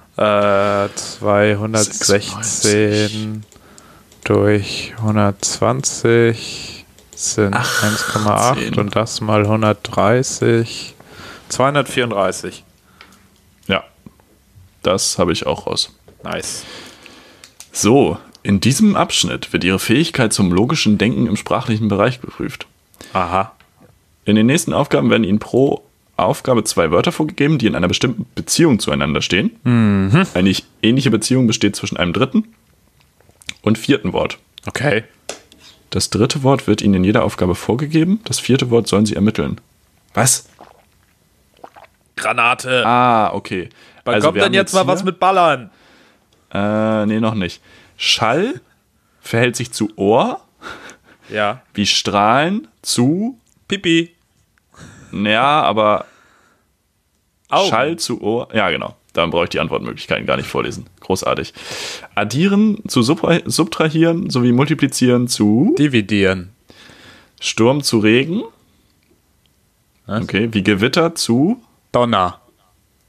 216 durch 120 sind 1,8 und das mal 130. 234. Ja, das habe ich auch raus. Nice. So, in diesem Abschnitt wird Ihre Fähigkeit zum logischen Denken im sprachlichen Bereich geprüft. Aha. In den nächsten Aufgaben werden Ihnen pro Aufgabe 2 Wörter vorgegeben, die in einer bestimmten Beziehung zueinander stehen. Mhm. Eine ähnliche Beziehung besteht zwischen einem dritten und vierten Wort. Okay. Das dritte Wort wird Ihnen in jeder Aufgabe vorgegeben. Das vierte Wort sollen Sie ermitteln. Was? Granate. Ah, okay. Wann kommt denn jetzt mal was mit Ballern? Nee, noch nicht. Schall verhält sich zu Ohr. Ja. Wie Strahlen zu... Pipi. Ja, aber Augen. Schall zu Ohr... Ja, genau. Dann brauche ich die Antwortmöglichkeiten gar nicht vorlesen. Großartig. Addieren zu subtrahieren sowie multiplizieren zu... Dividieren. Sturm zu Regen. Was? Okay, wie Gewitter zu... Donner.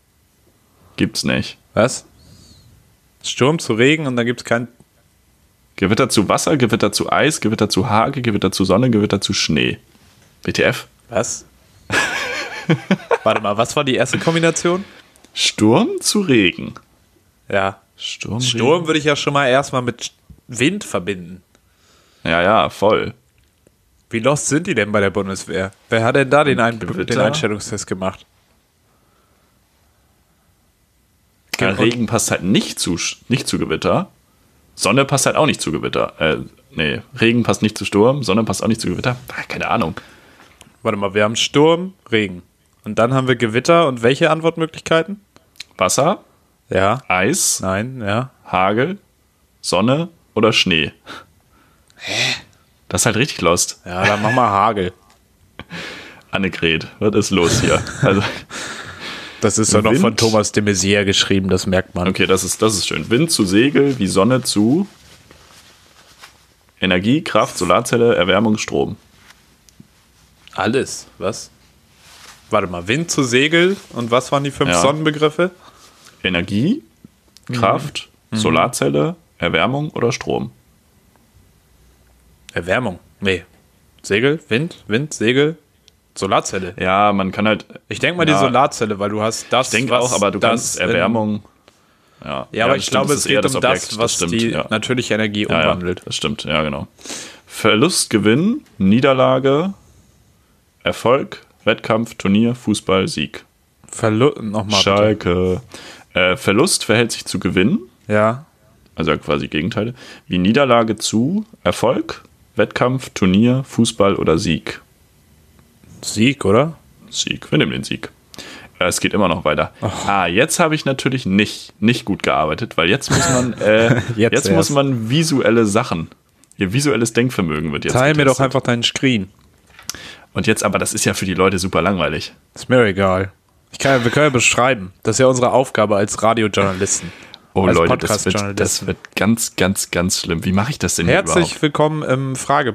Gibt's nicht. Was? Sturm zu Regen und dann gibt es kein... Gewitter zu Wasser, Gewitter zu Eis, Gewitter zu Hagel, Gewitter zu Sonne, Gewitter zu Schnee. WTF? Was? Warte mal, was war die erste Kombination? Sturm zu Regen. Ja. Sturm würde ich ja schon mal erstmal mit Wind verbinden. Ja, voll. Wie lost sind die denn bei der Bundeswehr? Wer hat denn da den Gewitter? Einstellungstest gemacht? Regen passt halt nicht zu Gewitter. Sonne passt halt auch nicht zu Gewitter. Regen passt nicht zu Sturm, Sonne passt auch nicht zu Gewitter. Keine Ahnung. Warte mal, wir haben Sturm, Regen. Und dann haben wir Gewitter und welche Antwortmöglichkeiten? Wasser, Ja. Eis, Nein, ja. Hagel, Sonne oder Schnee. Hä? Das ist halt richtig lost. Ja, dann mach mal Hagel. Annegret, was ist los hier? Also, Das ist doch noch von Thomas de Maizière geschrieben, das merkt man. okay, das ist schön. Wind zu Segel, wie Sonne zu Energie, Kraft, Solarzelle, Erwärmung, Strom. Alles, was? Warte mal, Wind zu Segel und was waren die 5 Sonnenbegriffe? Energie, Kraft, Solarzelle, Erwärmung oder Strom. Erwärmung. Nee. Segel, Wind, Segel, Solarzelle. Ja, man kann halt. Ich denke mal die Solarzelle, weil du hast das. Ich denke auch, aber du kannst Erwärmung. Ja, aber ich glaube, es geht um das, was die natürliche Energie umwandelt. Ja, das stimmt, ja, genau. Verlust, Gewinn, Niederlage, Erfolg, Wettkampf, Turnier, Fußball, Sieg. Nochmal. Schalke. Verlust verhält sich zu Gewinn. Ja. Also quasi Gegenteile. Wie Niederlage zu Erfolg, Wettkampf, Turnier, Fußball oder Sieg. Sieg, oder? Sieg. Wir nehmen den Sieg. Es geht immer noch weiter. Jetzt habe ich natürlich nicht gut gearbeitet, weil jetzt muss man jetzt muss man visuelle Sachen. Ihr visuelles Denkvermögen wird jetzt Teil mir getestet. doch einfach deinen Screen. Und jetzt, aber das ist ja für die Leute super langweilig. Ist mir egal. Wir können ja beschreiben. Das ist ja unsere Aufgabe als Radiojournalisten. Oh als Leute, das wird ganz, ganz, ganz schlimm. Wie mache ich das denn Herzlich überhaupt? willkommen im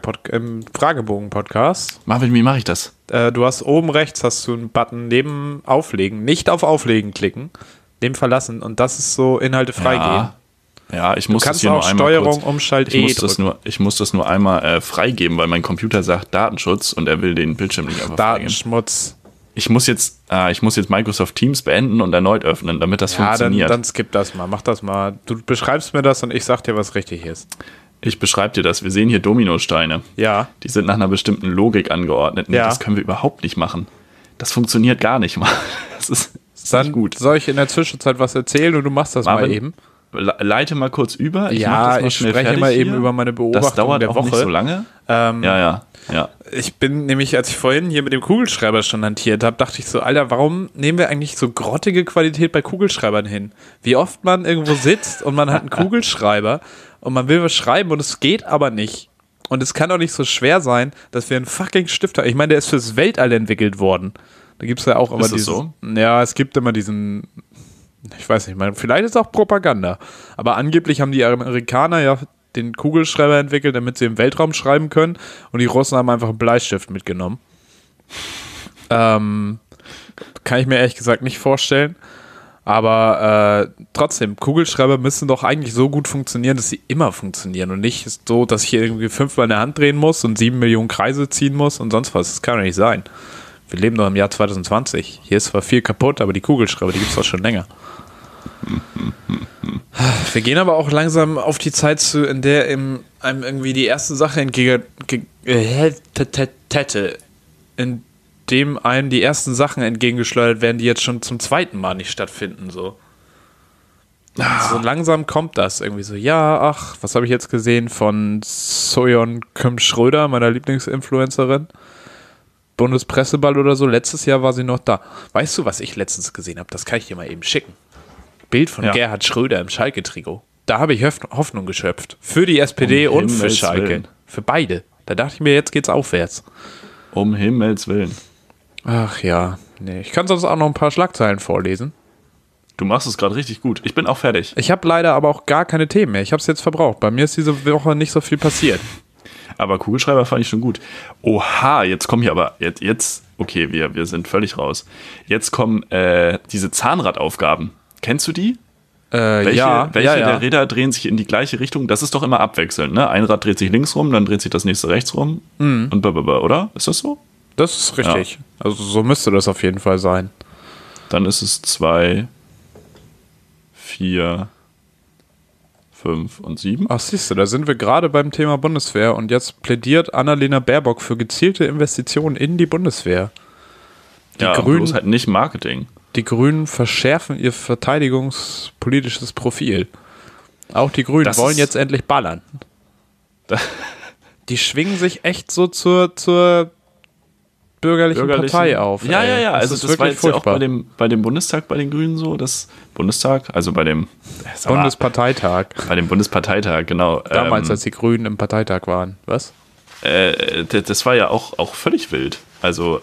Fragebogen-Podcast. Marvin, wie mache ich das? Du hast oben rechts hast du einen Button neben Auflegen. Nicht auf Auflegen klicken, dem verlassen und das ist so Inhalte freigeben. Ja, ich muss du das kannst hier auch nur einmal Steuerung, kurz, Umschalt ich muss das nur einmal freigeben, weil mein Computer sagt Datenschutz und er will den Bildschirm nicht einfach freigeben. Datenschmutz. Ich muss jetzt Microsoft Teams beenden und erneut öffnen, damit das funktioniert. Dann skip das mal, mach das mal. Du beschreibst mir das und ich sag dir, was richtig ist. Ich beschreibe dir das. Wir sehen hier Dominosteine. Ja. Die sind nach einer bestimmten Logik angeordnet. Nee, das können wir überhaupt nicht machen. Das funktioniert gar nicht mal. Das ist nicht gut. Soll ich in der Zwischenzeit was erzählen und du machst das Marvin, mal eben? Leite mal kurz über. Ich spreche mal eben über meine Beobachtung das dauert der auch Woche. Nicht so lange. Ja. Ich bin nämlich, als ich vorhin hier mit dem Kugelschreiber schon hantiert habe, dachte ich so, Alter, warum nehmen wir eigentlich so grottige Qualität bei Kugelschreibern hin? Wie oft man irgendwo sitzt und man hat einen Kugelschreiber und man will was schreiben und es geht aber nicht. Und es kann doch nicht so schwer sein, dass wir einen fucking Stift haben. Ich meine, der ist fürs Weltall entwickelt worden. Da gibt es ja auch immer so? Ja, es gibt immer diesen, ich weiß nicht, vielleicht ist es auch Propaganda. Aber angeblich haben die Amerikaner ja den Kugelschreiber entwickelt, damit sie im Weltraum schreiben können. Und die Russen haben einfach einen Bleistift mitgenommen. Kann ich mir ehrlich gesagt nicht vorstellen. Aber trotzdem, Kugelschreiber müssen doch eigentlich so gut funktionieren, dass sie immer funktionieren. Und nicht so, dass ich hier irgendwie 5-mal in der Hand drehen muss und 7 Millionen Kreise ziehen muss und sonst was. Das kann doch nicht sein. Wir leben doch im Jahr 2020. Hier ist zwar viel kaputt, aber die Kugelschreiber, die gibt es doch schon länger. Wir gehen aber auch langsam auf die Zeit zu, in der einem irgendwie die erste Sache indem einem die ersten Sachen entgegengeschleudert werden, die jetzt schon zum zweiten Mal nicht stattfinden. So langsam kommt das irgendwie so. Ja, was habe ich jetzt gesehen von Soyeon Kim Schröder, meiner Lieblingsinfluencerin? Bundespresseball oder so. Letztes Jahr war sie noch da. Weißt du, was ich letztens gesehen habe? Das kann ich dir mal eben schicken. Bild von Gerhard Schröder im Schalke-Trikot. Da habe ich Hoffnung geschöpft. Für die SPD und für Schalke. Willen. Für beide. Da dachte ich mir, jetzt geht's aufwärts. Um Himmels Willen. Ach ja. Nee. Ich kann sonst auch noch ein paar Schlagzeilen vorlesen. Du machst es gerade richtig gut. Ich bin auch fertig. Ich habe leider aber auch gar keine Themen mehr. Ich habe es jetzt verbraucht. Bei mir ist diese Woche nicht so viel passiert. Aber Kugelschreiber fand ich schon gut. Oha, jetzt kommen hier aber, jetzt okay, wir sind völlig raus. Jetzt kommen diese Zahnradaufgaben. Kennst du die? Welche der Räder drehen sich in die gleiche Richtung? Das ist doch immer abwechselnd, ne? Ein Rad dreht sich links rum, dann dreht sich das nächste rechts rum und blablabla, oder? Ist das so? Das ist richtig. Ja. Also so müsste das auf jeden Fall sein. Dann ist es 2, 4, 5 und 7. Ach, siehst du, da sind wir gerade beim Thema Bundeswehr und jetzt plädiert Annalena Baerbock für gezielte Investitionen in die Bundeswehr. Die Grünen, bloß halt nicht Marketing. Die Grünen verschärfen ihr verteidigungspolitisches Profil. Auch die Grünen wollen jetzt endlich ballern. Die schwingen sich echt so zur bürgerlichen Partei auf. Ja. Also das war jetzt furchtbar. Ja auch bei dem Bundestag bei den Grünen so, das Bundestag, also bei dem Bundesparteitag. Bei dem Bundesparteitag, genau. Damals, als die Grünen im Parteitag waren. Was? Das war ja auch völlig wild. Also,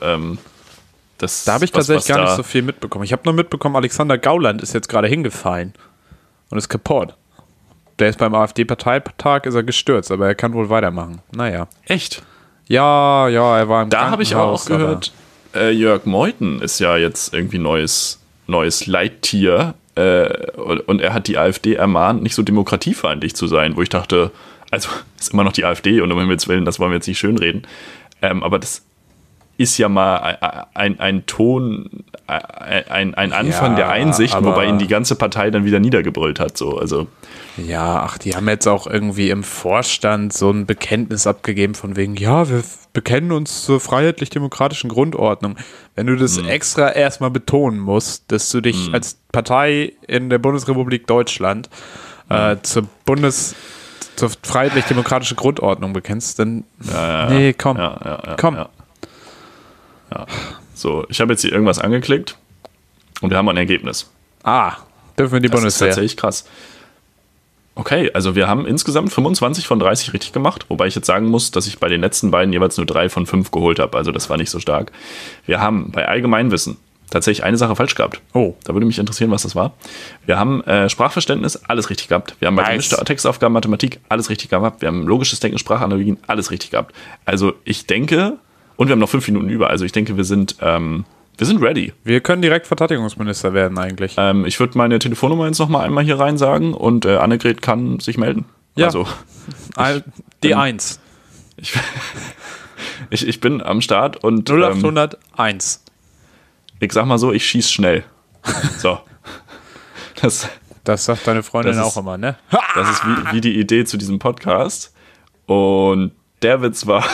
da habe ich tatsächlich gar nicht so viel mitbekommen. Ich habe nur mitbekommen, Alexander Gauland ist jetzt gerade hingefallen und ist kaputt. Der ist beim AfD-Parteitag, ist er gestürzt, aber er kann wohl weitermachen. Naja. Echt? Ja, er war im Da habe ich auch gehört, Jörg Meuthen ist ja jetzt irgendwie neues Leittier und er hat die AfD ermahnt, nicht so demokratiefeindlich zu sein, wo ich dachte, also ist immer noch die AfD und um Himmels Willen, das wollen wir jetzt nicht schönreden, aber das ist ja mal ein Ton, ein Anfang der Einsicht, wobei ihn die ganze Partei dann wieder niedergebrüllt hat. So. Also. Ja, die haben jetzt auch irgendwie im Vorstand so ein Bekenntnis abgegeben von wegen, ja, wir bekennen uns zur freiheitlich-demokratischen Grundordnung. Wenn du das extra erstmal betonen musst, dass du dich als Partei in der Bundesrepublik Deutschland zur freiheitlich-demokratischen Grundordnung bekennst, dann nee, komm. Komm. Ja. So, ich habe jetzt hier irgendwas angeklickt und wir haben ein Ergebnis. Dürfen wir die Bundeswehr. Das ist tatsächlich krass. Okay, also wir haben insgesamt 25 von 30 richtig gemacht, wobei ich jetzt sagen muss, dass ich bei den letzten beiden jeweils nur 3 von 5 geholt habe, also das war nicht so stark. Wir haben bei Allgemeinwissen tatsächlich eine Sache falsch gehabt. Oh. Da würde mich interessieren, was das war. Wir haben Sprachverständnis, alles richtig gehabt. Wir haben bei gemischter Textaufgaben, Mathematik, alles richtig gehabt. Wir haben logisches Denken, Sprachanalogien, alles richtig gehabt. Also ich denke... Und wir haben noch 5 Minuten über, also ich denke, wir sind ready. Wir können direkt Verteidigungsminister werden eigentlich. Ich würde meine Telefonnummer jetzt noch mal einmal hier rein sagen und Annegret kann sich melden. Ja, also, die 1. Ich bin am Start und 0801. Ich sag mal so, ich schieß schnell. So. Das sagt deine Freundin auch immer, ne? Das ist wie die Idee zu diesem Podcast. Und der Witz war...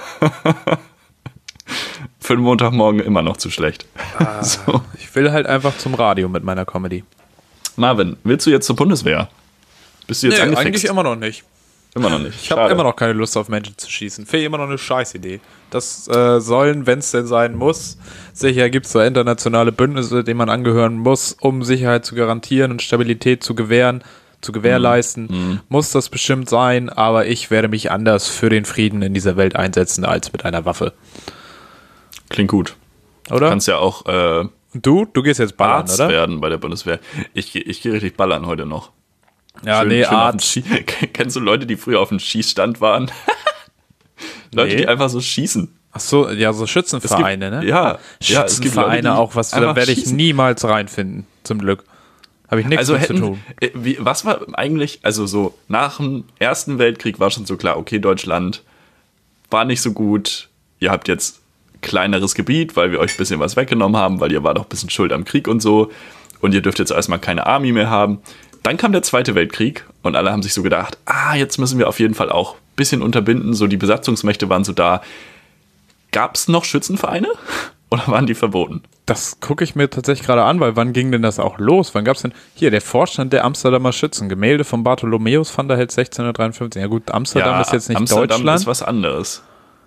für den Montagmorgen immer noch zu schlecht. So. Ich will halt einfach zum Radio mit meiner Comedy. Marvin, willst du jetzt zur Bundeswehr? Bist du jetzt angefixt? Eigentlich immer noch nicht. Immer noch nicht. Ich habe immer noch keine Lust auf Menschen zu schießen. Finde ich immer noch eine Scheißidee. Das sollen, wenn es denn sein muss, sicher gibt es da internationale Bündnisse, denen man angehören muss, um Sicherheit zu garantieren und Stabilität zu gewährleisten. Muss das bestimmt sein, aber ich werde mich anders für den Frieden in dieser Welt einsetzen als mit einer Waffe. Klingt gut. Oder? Du kannst ja auch Du gehst jetzt ballern, Arzt oder? werden bei der Bundeswehr. Ich gehe richtig ballern heute noch. Ja, schön Arzt. Kennst du Leute, die früher auf dem Schießstand waren? Leute, die einfach so schießen. Ach so, ja, so Schützenvereine, ne? Ja. Schützenvereine Leute, auch, da werde ich niemals reinfinden, zum Glück. Habe ich nichts mit zu tun. Was war eigentlich, also so nach dem Ersten Weltkrieg war schon so klar, okay, Deutschland war nicht so gut, ihr habt jetzt kleineres Gebiet, weil wir euch ein bisschen was weggenommen haben, weil ihr war doch ein bisschen schuld am Krieg und so und ihr dürft jetzt erstmal keine Army mehr haben. Dann kam der Zweite Weltkrieg und alle haben sich so gedacht, jetzt müssen wir auf jeden Fall auch ein bisschen unterbinden, so die Besatzungsmächte waren so da. Gab es noch Schützenvereine oder waren die verboten? Das gucke ich mir tatsächlich gerade an, weil wann ging denn das auch los? Wann gab es denn, hier, der Vorstand der Amsterdamer Schützen, Gemälde von Bartholomäus van der Held 1653. Ja gut, Amsterdam ist jetzt nicht Amsterdam Deutschland. Ist was anderes.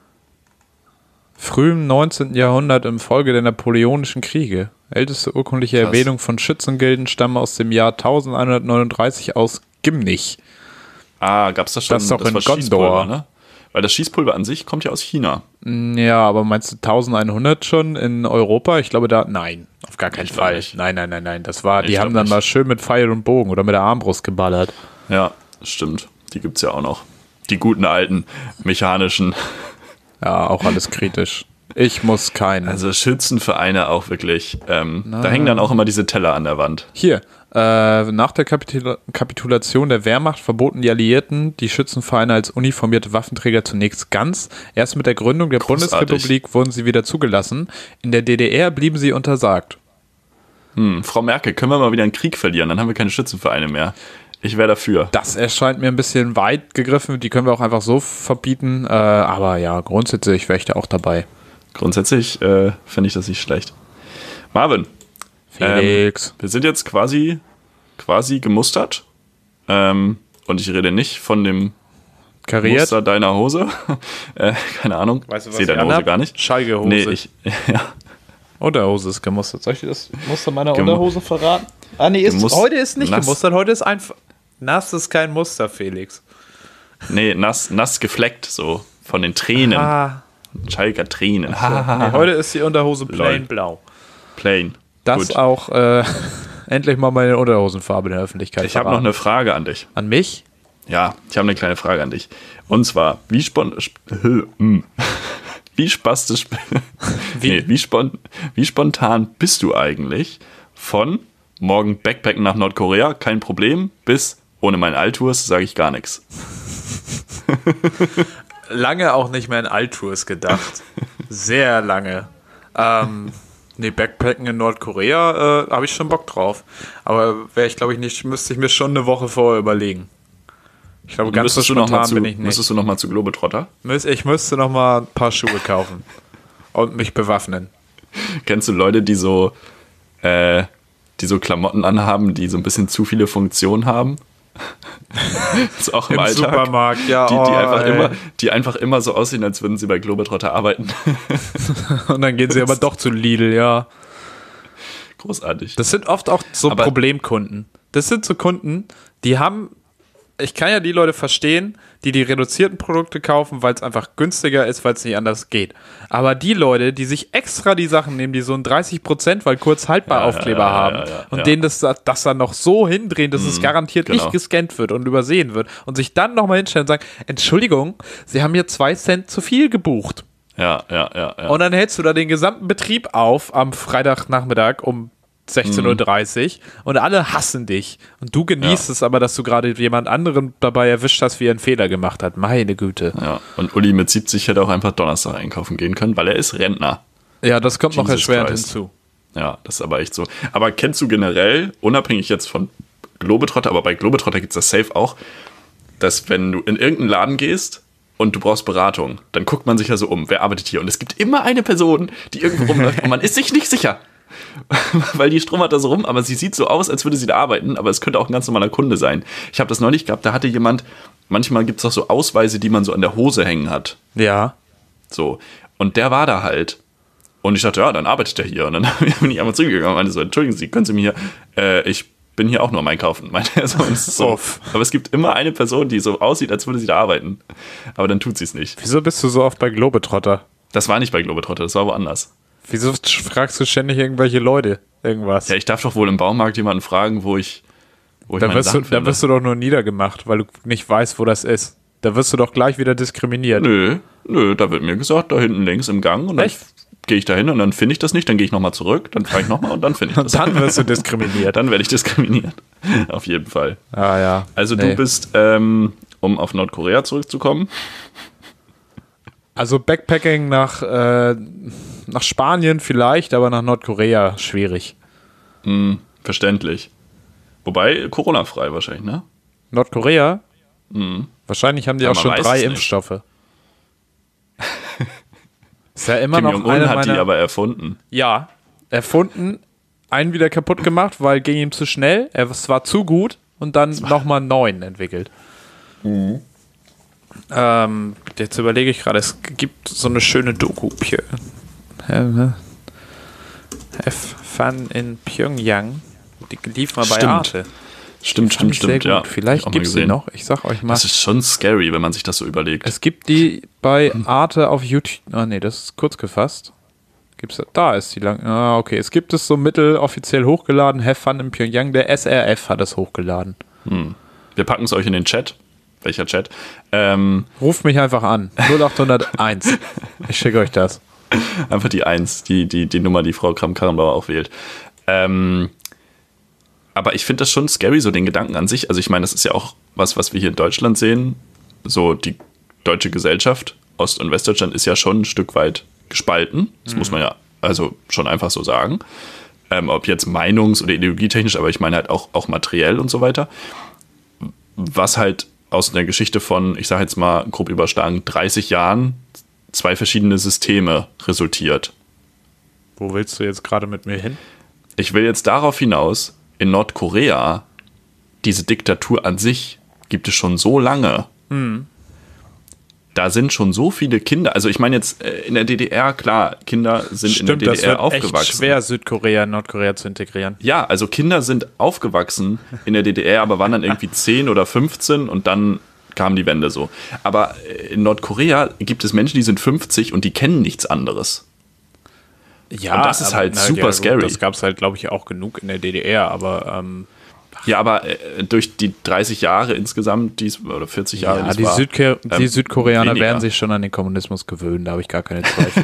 Frühem 19. Jahrhundert im Folge der Napoleonischen Kriege. Älteste urkundliche Erwähnung von Schützengilden stammen aus dem Jahr 1139 aus Gimnich. Gab's das schon? Das ist doch in Gondor, ne? Weil das Schießpulver an sich kommt ja aus China. Ja, aber meinst du 1100 schon in Europa? Ich glaube nein, auf gar keinen Fall. Nicht. Nein. Das war, die haben dann mal schön mit Pfeil und Bogen oder mit der Armbrust geballert. Ja, stimmt. Die gibt's ja auch noch. Die guten alten mechanischen. Ja, auch alles kritisch. Ich muss keinen. Also Schützenvereine auch wirklich. Da hängen dann auch immer diese Teller an der Wand. Hier, Nach der Kapitulation der Wehrmacht verboten die Alliierten die Schützenvereine als uniformierte Waffenträger zunächst ganz. Erst mit der Gründung der Bundesrepublik wurden sie wieder zugelassen. In der DDR blieben sie untersagt. Frau Merkel, können wir mal wieder einen Krieg verlieren? Dann haben wir keine Schützenvereine mehr. Ich wäre dafür. Das erscheint mir ein bisschen weit gegriffen. Die können wir auch einfach so verbieten. Aber ja, grundsätzlich wäre ich da auch dabei. Grundsätzlich finde ich das nicht schlecht. Marvin. Felix. Wir sind jetzt quasi gemustert. Und ich rede nicht von dem Kariert. Muster deiner Hose. Keine Ahnung. Weißt du, was sehe deine Hose gar nicht. Schalke-Hose. Nee, ja. Unterhose ist gemustert. Soll ich dir das Muster meiner Unterhose verraten? Nee, heute ist nicht nass. gemustert. Heute ist einfach... Nass ist kein Muster, Felix. Nee, nass gefleckt, so von den Tränen. Schalker Tränen. Nee, heute ist die Unterhose plain blau. Plain. Das Gut. auch endlich mal meine Unterhosenfarbe in der Öffentlichkeit. Ich habe noch eine Frage an dich. An mich? Ja, ich habe eine kleine Frage an dich. Und zwar, wie spontan bist du eigentlich von morgen Backpacken nach Nordkorea, kein Problem, bis ohne meinen Altours sage ich gar nichts. Lange auch nicht mehr an Altours gedacht. Sehr lange. Backpacken in Nordkorea habe ich schon Bock drauf. Aber wäre ich, glaube ich, nicht, müsste ich mir schon eine Woche vorher überlegen. Ich glaube, ganz so spontan bin ich nicht. Müsstest du noch mal zu Globetrotter? Ich müsste noch mal ein paar Schuhe kaufen und mich bewaffnen. Kennst du Leute, die so Klamotten anhaben, die so ein bisschen zu viele Funktionen haben? Das ist auch im Alltag. Supermarkt, ja. Die einfach immer so aussehen, als würden sie bei Globetrotter arbeiten. Und dann gehen sie aber doch zu Lidl, ja. Großartig. Das sind oft auch so Problemkunden. Das sind so Kunden, die haben... Ich kann ja die Leute verstehen, die reduzierten Produkte kaufen, weil es einfach günstiger ist, weil es nicht anders geht. Aber die Leute, die sich extra die Sachen nehmen, die so ein 30%, weil kurz haltbar Aufkleber haben und denen das dann noch so hindrehen, dass es garantiert nicht gescannt wird und übersehen wird und sich dann nochmal hinstellen und sagen, Entschuldigung, Sie haben hier 2 Cent zu viel gebucht. Ja. Und dann hältst du da den gesamten Betrieb auf am Freitagnachmittag um 16:30 Uhr und alle hassen dich. Und du genießt es aber, dass du gerade jemand anderen dabei erwischt hast, wie er einen Fehler gemacht hat. Meine Güte. Ja, und Uli mit 70 hätte auch einfach Donnerstag einkaufen gehen können, weil er ist Rentner. Ja, das kommt noch erschwerend hinzu. Ja, das ist aber echt so. Aber kennst du generell, unabhängig jetzt von Globetrotter, aber bei Globetrotter gibt es das safe auch, dass wenn du in irgendeinen Laden gehst und du brauchst Beratung, dann guckt man sich ja so um, wer arbeitet hier? Und es gibt immer eine Person, die irgendwo rumläuft und man ist sich nicht sicher. Weil die strummert da so rum, aber sie sieht so aus, als würde sie da arbeiten, aber es könnte auch ein ganz normaler Kunde sein. Ich habe das neulich gehabt, da hatte jemand, manchmal gibt es doch so Ausweise, die man so an der Hose hängen hat. Ja. So, und der war da halt. Und ich dachte, ja, dann arbeitet er hier. Und dann bin ich einmal zurückgegangen und meinte so, entschuldigen Sie, können Sie mir hier, ich bin hier auch nur am Einkaufen, meinte er so. Und so. Aber es gibt immer eine Person, die so aussieht, als würde sie da arbeiten. Aber dann tut sie es nicht. Wieso bist du so oft bei Globetrotter? Das war nicht bei Globetrotter, das war woanders. Wieso fragst du ständig irgendwelche Leute irgendwas? Ja, ich darf doch wohl im Baumarkt jemanden fragen, wo ich meine Sachen finde. Da wirst du doch nur niedergemacht, weil du nicht weißt, wo das ist. Da wirst du doch gleich wieder diskriminiert. Nö, da wird mir gesagt, da hinten links im Gang. Und dann gehe ich da hin und dann finde ich das nicht, dann gehe ich nochmal zurück, dann frage ich nochmal und dann finde ich das. Und dann wirst du diskriminiert. Dann werde ich diskriminiert. Auf jeden Fall. Ah ja. Also du bist, um auf Nordkorea zurückzukommen. Also Backpacking nach Spanien vielleicht, aber nach Nordkorea schwierig. Verständlich. Wobei Corona-frei wahrscheinlich, ne? Nordkorea? Wahrscheinlich haben die auch schon 3 Impfstoffe. Ist ja immer Kim noch Jong-un hat die aber erfunden. Ja, erfunden, einen wieder kaputt gemacht, weil ging ihm zu schnell, es war zu gut und dann nochmal einen neuen entwickelt. Jetzt überlege ich gerade, es gibt so eine schöne Doku hier. Have Fun in Pyongyang. Die lief mal bei Arte. Stimmt. Ja, vielleicht gibt es sie noch. Ich sag euch mal. Das ist schon scary, wenn man sich das so überlegt. Es gibt die bei Arte auf YouTube. Ah, nee, das ist kurz gefasst. Da ist die lang. Ah, okay. Es gibt es so mitteloffiziell hochgeladen. Have Fun in Pyongyang. Der SRF hat es hochgeladen. Wir packen es euch in den Chat. Welcher Chat? Ruft mich einfach an. 0801. Ich schicke euch das. Einfach die 1, die Nummer, die Frau Kramp-Karrenbauer auch wählt. Aber ich finde das schon scary, so den Gedanken an sich. Also ich meine, das ist ja auch was wir hier in Deutschland sehen. So die deutsche Gesellschaft, Ost- und Westdeutschland, ist ja schon ein Stück weit gespalten. Das muss man ja also schon einfach so sagen. Ob jetzt meinungs- oder ideologietechnisch, aber ich meine halt auch materiell und so weiter. Was halt aus einer Geschichte von, ich sage jetzt mal grob überschlagen, 30 Jahren 2 verschiedene Systeme resultiert. Wo willst du jetzt gerade mit mir hin? Ich will jetzt darauf hinaus, in Nordkorea, diese Diktatur an sich gibt es schon so lange. Da sind schon so viele Kinder, also ich meine jetzt in der DDR, klar, Kinder sind in der DDR aufgewachsen. Echt schwer, Südkorea in Nordkorea zu integrieren. Ja, also Kinder sind aufgewachsen in der DDR, aber waren dann irgendwie 10 oder 15 und dann kam die Wende so. Aber in Nordkorea gibt es Menschen, die sind 50 und die kennen nichts anderes. Ja, und das ist halt super scary. Das gab es halt, glaube ich, auch genug in der DDR, aber ja, aber durch die 30 Jahre insgesamt, oder 40 Jahre, die Südkoreaner weniger. werden sich schon an den Kommunismus gewöhnen, da habe ich gar keine Zweifel.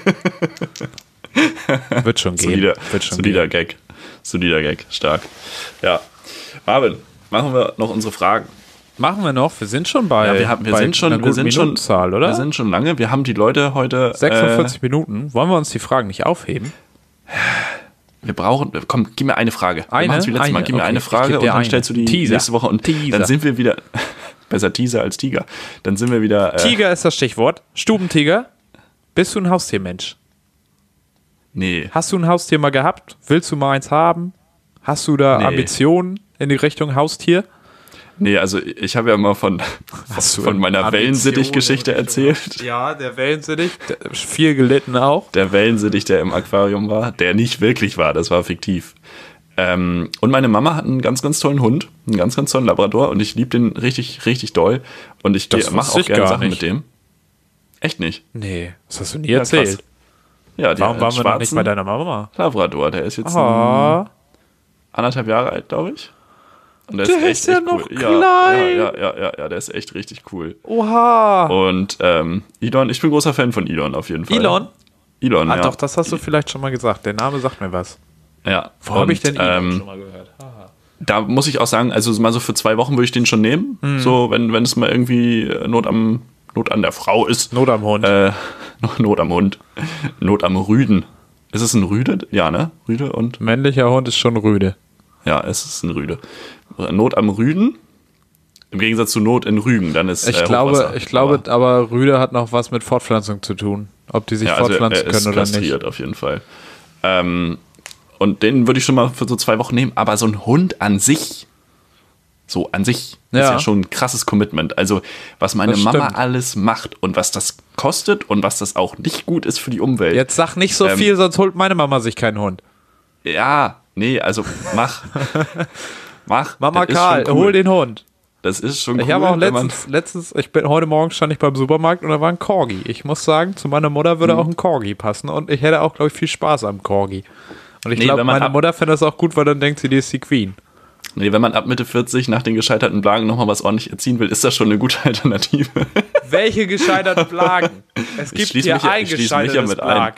Wird schon gehen. Solider Gag. Solider Gag, stark. Ja. Marvin, machen wir noch unsere Fragen. Machen wir noch, wir sind schon bei wir sind schon Minutenzahl, oder? Wir sind schon lange, wir haben die Leute heute 46 Minuten. Wollen wir uns die Fragen nicht aufheben? Wir brauchen, komm, gib mir eine Frage. Wir machen es wie letztes Mal. Gib mir eine Frage und dann stellst du die Teaser. nächste Woche und Teaser. Dann sind wir wieder, besser Teaser als Tiger, dann sind wir wieder. Tiger ist das Stichwort. Stubentiger. Bist du ein Haustiermensch? Nee. Hast du ein Haustier mal gehabt? Willst du mal eins haben? Hast du da Ambitionen in die Richtung Haustier? Nee, also ich habe ja mal von meiner Wellensittich-Geschichte erzählt. Ja, der Wellensittich, viel gelitten auch. Der Wellensittich, der im Aquarium war, der nicht wirklich war, das war fiktiv. Und meine Mama hat einen ganz, ganz tollen Hund, einen ganz, ganz tollen Labrador und ich liebe den richtig, richtig doll. Und ich mache auch gerne Sachen mit dem. Echt nicht? Nee, das hast du nie erzählt. Ja, warum waren wir noch nicht bei deiner Mama? Labrador, der ist jetzt 1,5 Jahre alt, glaube ich. Und der ist ja noch cool. Klein. Ja, der ist echt richtig cool. Oha. Und Elon, ich bin großer Fan von Elon auf jeden Fall. Elon, ja. Doch, das hast du vielleicht schon mal gesagt. Der Name sagt mir was. Ja. Wo habe ich denn Elon schon mal gehört? Da muss ich auch sagen, also mal so für 2 Wochen würde ich den schon nehmen. So, wenn es mal irgendwie Not an der Frau ist. Not am Hund. Not am Hund. Not am Rüden. Ist es ein Rüde? Ja, ne? Rüde und? Männlicher Hund ist schon Rüde. Ja, es ist ein Rüde. Not am Rüden, im Gegensatz zu Not in Rügen, dann ist ich glaube, aber Rüde hat noch was mit Fortpflanzung zu tun. Ob die sich fortpflanzen können oder nicht. Kastriert auf jeden Fall. Und den würde ich schon mal für so 2 Wochen nehmen, aber so ein Hund an sich, ist ja schon ein krasses Commitment. Also, was meine Mama alles macht und was das kostet und was das auch nicht gut ist für die Umwelt. Jetzt sag nicht so viel, sonst holt meine Mama sich keinen Hund. Ja, nee, also mach. Mama Karl, hol den Hund. Das ist schon cool. Ich habe auch letztens, heute Morgen stand ich beim Supermarkt und da war ein Corgi. Ich muss sagen, zu meiner Mutter würde auch ein Corgi passen und ich hätte auch, glaube ich, viel Spaß am Corgi. Und ich glaube, meine Mutter fände das auch gut, weil dann denkt sie, die ist die Queen. Nee, wenn man ab Mitte 40 nach den gescheiterten Plagen nochmal was ordentlich erziehen will, ist das schon eine gute Alternative. Welche gescheiterten Plagen? Es gibt hier ein gescheitertes Plag.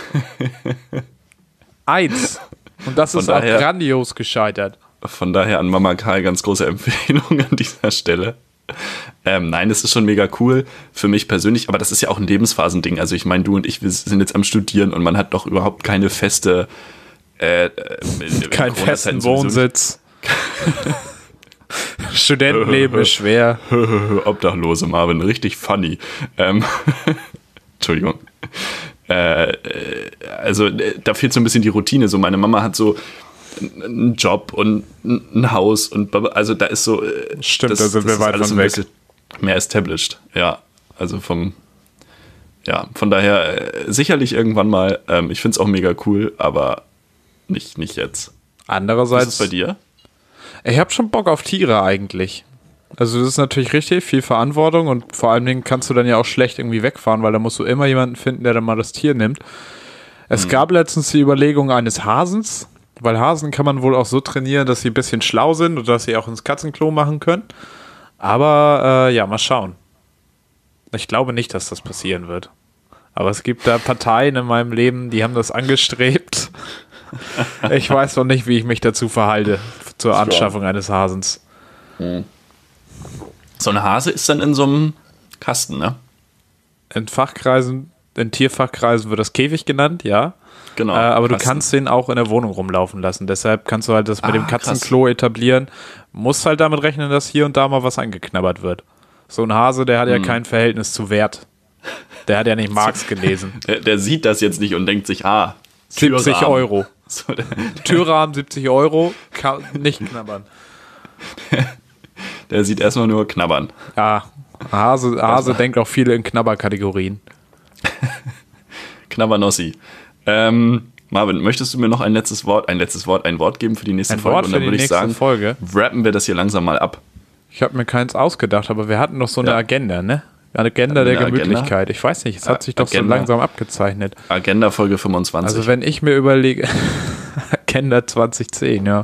Eins. Und das ist auch grandios gescheitert. Von daher an Mama Karl ganz große Empfehlung an dieser Stelle. Nein, das ist schon mega cool für mich persönlich, aber das ist ja auch ein Lebensphasending. Also ich meine, du und ich, wir sind jetzt am Studieren und man hat doch überhaupt keine festen Wohnsitz. Studentenleben ist schwer. Obdachlose Marvin, richtig funny. Entschuldigung. Also da fehlt so ein bisschen die Routine. So meine Mama hat so einen Job und ein Haus und also da ist so. Stimmt, da sind wir weit von weg. Mehr established, ja. Also von daher sicherlich irgendwann mal. Ich finde es auch mega cool, aber nicht jetzt. Andererseits. Was ist bei dir? Ich habe schon Bock auf Tiere eigentlich. Also das ist natürlich richtig, viel Verantwortung und vor allen Dingen kannst du dann ja auch schlecht irgendwie wegfahren, weil da musst du immer jemanden finden, der dann mal das Tier nimmt. Es gab letztens die Überlegung eines Hasens, weil Hasen kann man wohl auch so trainieren, dass sie ein bisschen schlau sind und dass sie auch ins Katzenklo machen können. Aber mal schauen. Ich glaube nicht, dass das passieren wird. Aber es gibt da Parteien in meinem Leben, die haben das angestrebt. Ich weiß noch nicht, wie ich mich dazu verhalte. zur Anschaffung eines Hasens. So ein Hase ist dann in so einem Kasten, ne? In Tierfachkreisen wird das Käfig genannt, ja. Genau. Aber du Kasten. kannst den auch in der Wohnung rumlaufen lassen. Deshalb kannst du halt das mit dem Katzenklo etablieren. Musst halt damit rechnen, dass hier und da mal was angeknabbert wird. So ein Hase, der hat ja kein Verhältnis zu Wert. Der hat ja nicht Marx gelesen. Der sieht das jetzt nicht und denkt sich, 70 Türrahmen. Euro. So, Türrahmen 70 Euro, kann nicht knabbern. der sieht erstmal nur knabbern. Ja, Hase denkt auch viele in Knabberkategorien. Knabbernossi. Marvin, möchtest du mir noch ein Wort geben für die nächste Folge? Wort für die nächste Folge? Wrappen wir das hier langsam mal ab. Ich habe mir keins ausgedacht, aber wir hatten noch so eine Agenda, ne? Eine Agenda der Gemütlichkeit. Ich weiß nicht, es hat sich doch so langsam abgezeichnet. Agenda Folge 25. Also wenn ich mir überlege, Agenda 2010, ja.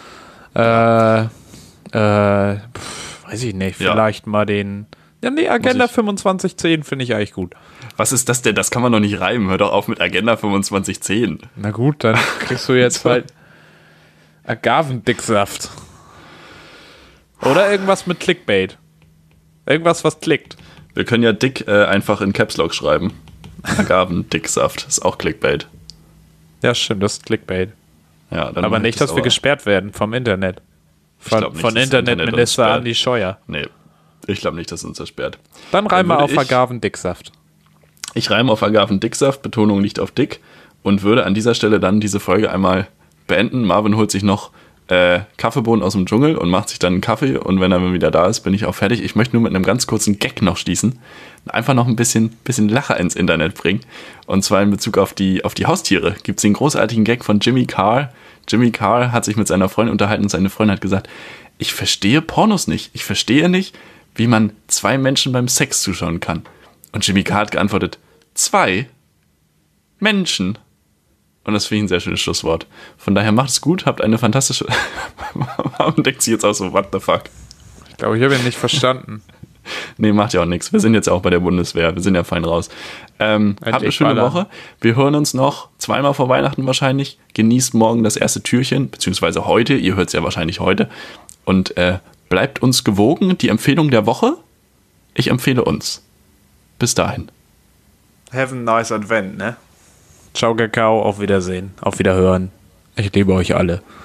Weiß ich nicht, vielleicht mal den... Ja, nee, Agenda 2510 finde ich eigentlich gut. Was ist das denn? Das kann man doch nicht reimen. Hör doch auf mit Agenda 2510. Na gut, dann kriegst du jetzt halt Agavendicksaft. Oder irgendwas mit Clickbait. Irgendwas, was klickt. Wir können ja dick einfach in Caps Lock schreiben. Agavendicksaft. Ist auch Clickbait. Ja, stimmt, das ist Clickbait. Ja, dann aber nicht, dass wir gesperrt werden vom Internet. Von Internetminister Andi Scheuer. Nee, ich glaube nicht, dass uns das sperrt. Dann reim mal auf Agavendicksaft. Ich reime auf Agavendicksaft, Betonung liegt auf dick, und würde an dieser Stelle dann diese Folge einmal beenden. Marvin holt sich noch Kaffeebohnen aus dem Dschungel und macht sich dann einen Kaffee, und wenn er wieder da ist, bin ich auch fertig. Ich möchte nur mit einem ganz kurzen Gag noch schließen. Einfach noch ein bisschen Lacher ins Internet bringen. Und zwar in Bezug auf die Haustiere. Gibt es den großartigen Gag von Jimmy Carr. Jimmy Carr hat sich mit seiner Freundin unterhalten und seine Freundin hat gesagt, ich verstehe Pornos nicht. Ich verstehe nicht, wie man 2 Menschen beim Sex zuschauen kann. Und Jimmy Carr hat geantwortet, 2 Menschen. Und das finde ich ein sehr schönes Schlusswort. Von daher macht es gut, habt eine fantastische... Warum denkt sie jetzt auch so, what the fuck? Ich glaube, ich habe ihn nicht verstanden. Nee, macht ja auch nichts. Wir sind jetzt ja auch bei der Bundeswehr. Wir sind ja fein raus. Habt eine schöne Woche. Wir hören uns noch 2-mal vor Weihnachten wahrscheinlich. Genießt morgen das erste Türchen, beziehungsweise heute. Ihr hört es ja wahrscheinlich heute. Und bleibt uns gewogen. Die Empfehlung der Woche? Ich empfehle uns. Bis dahin. Have a nice Advent, ne? Ciao, Kakao. Auf Wiedersehen. Auf Wiederhören. Ich liebe euch alle.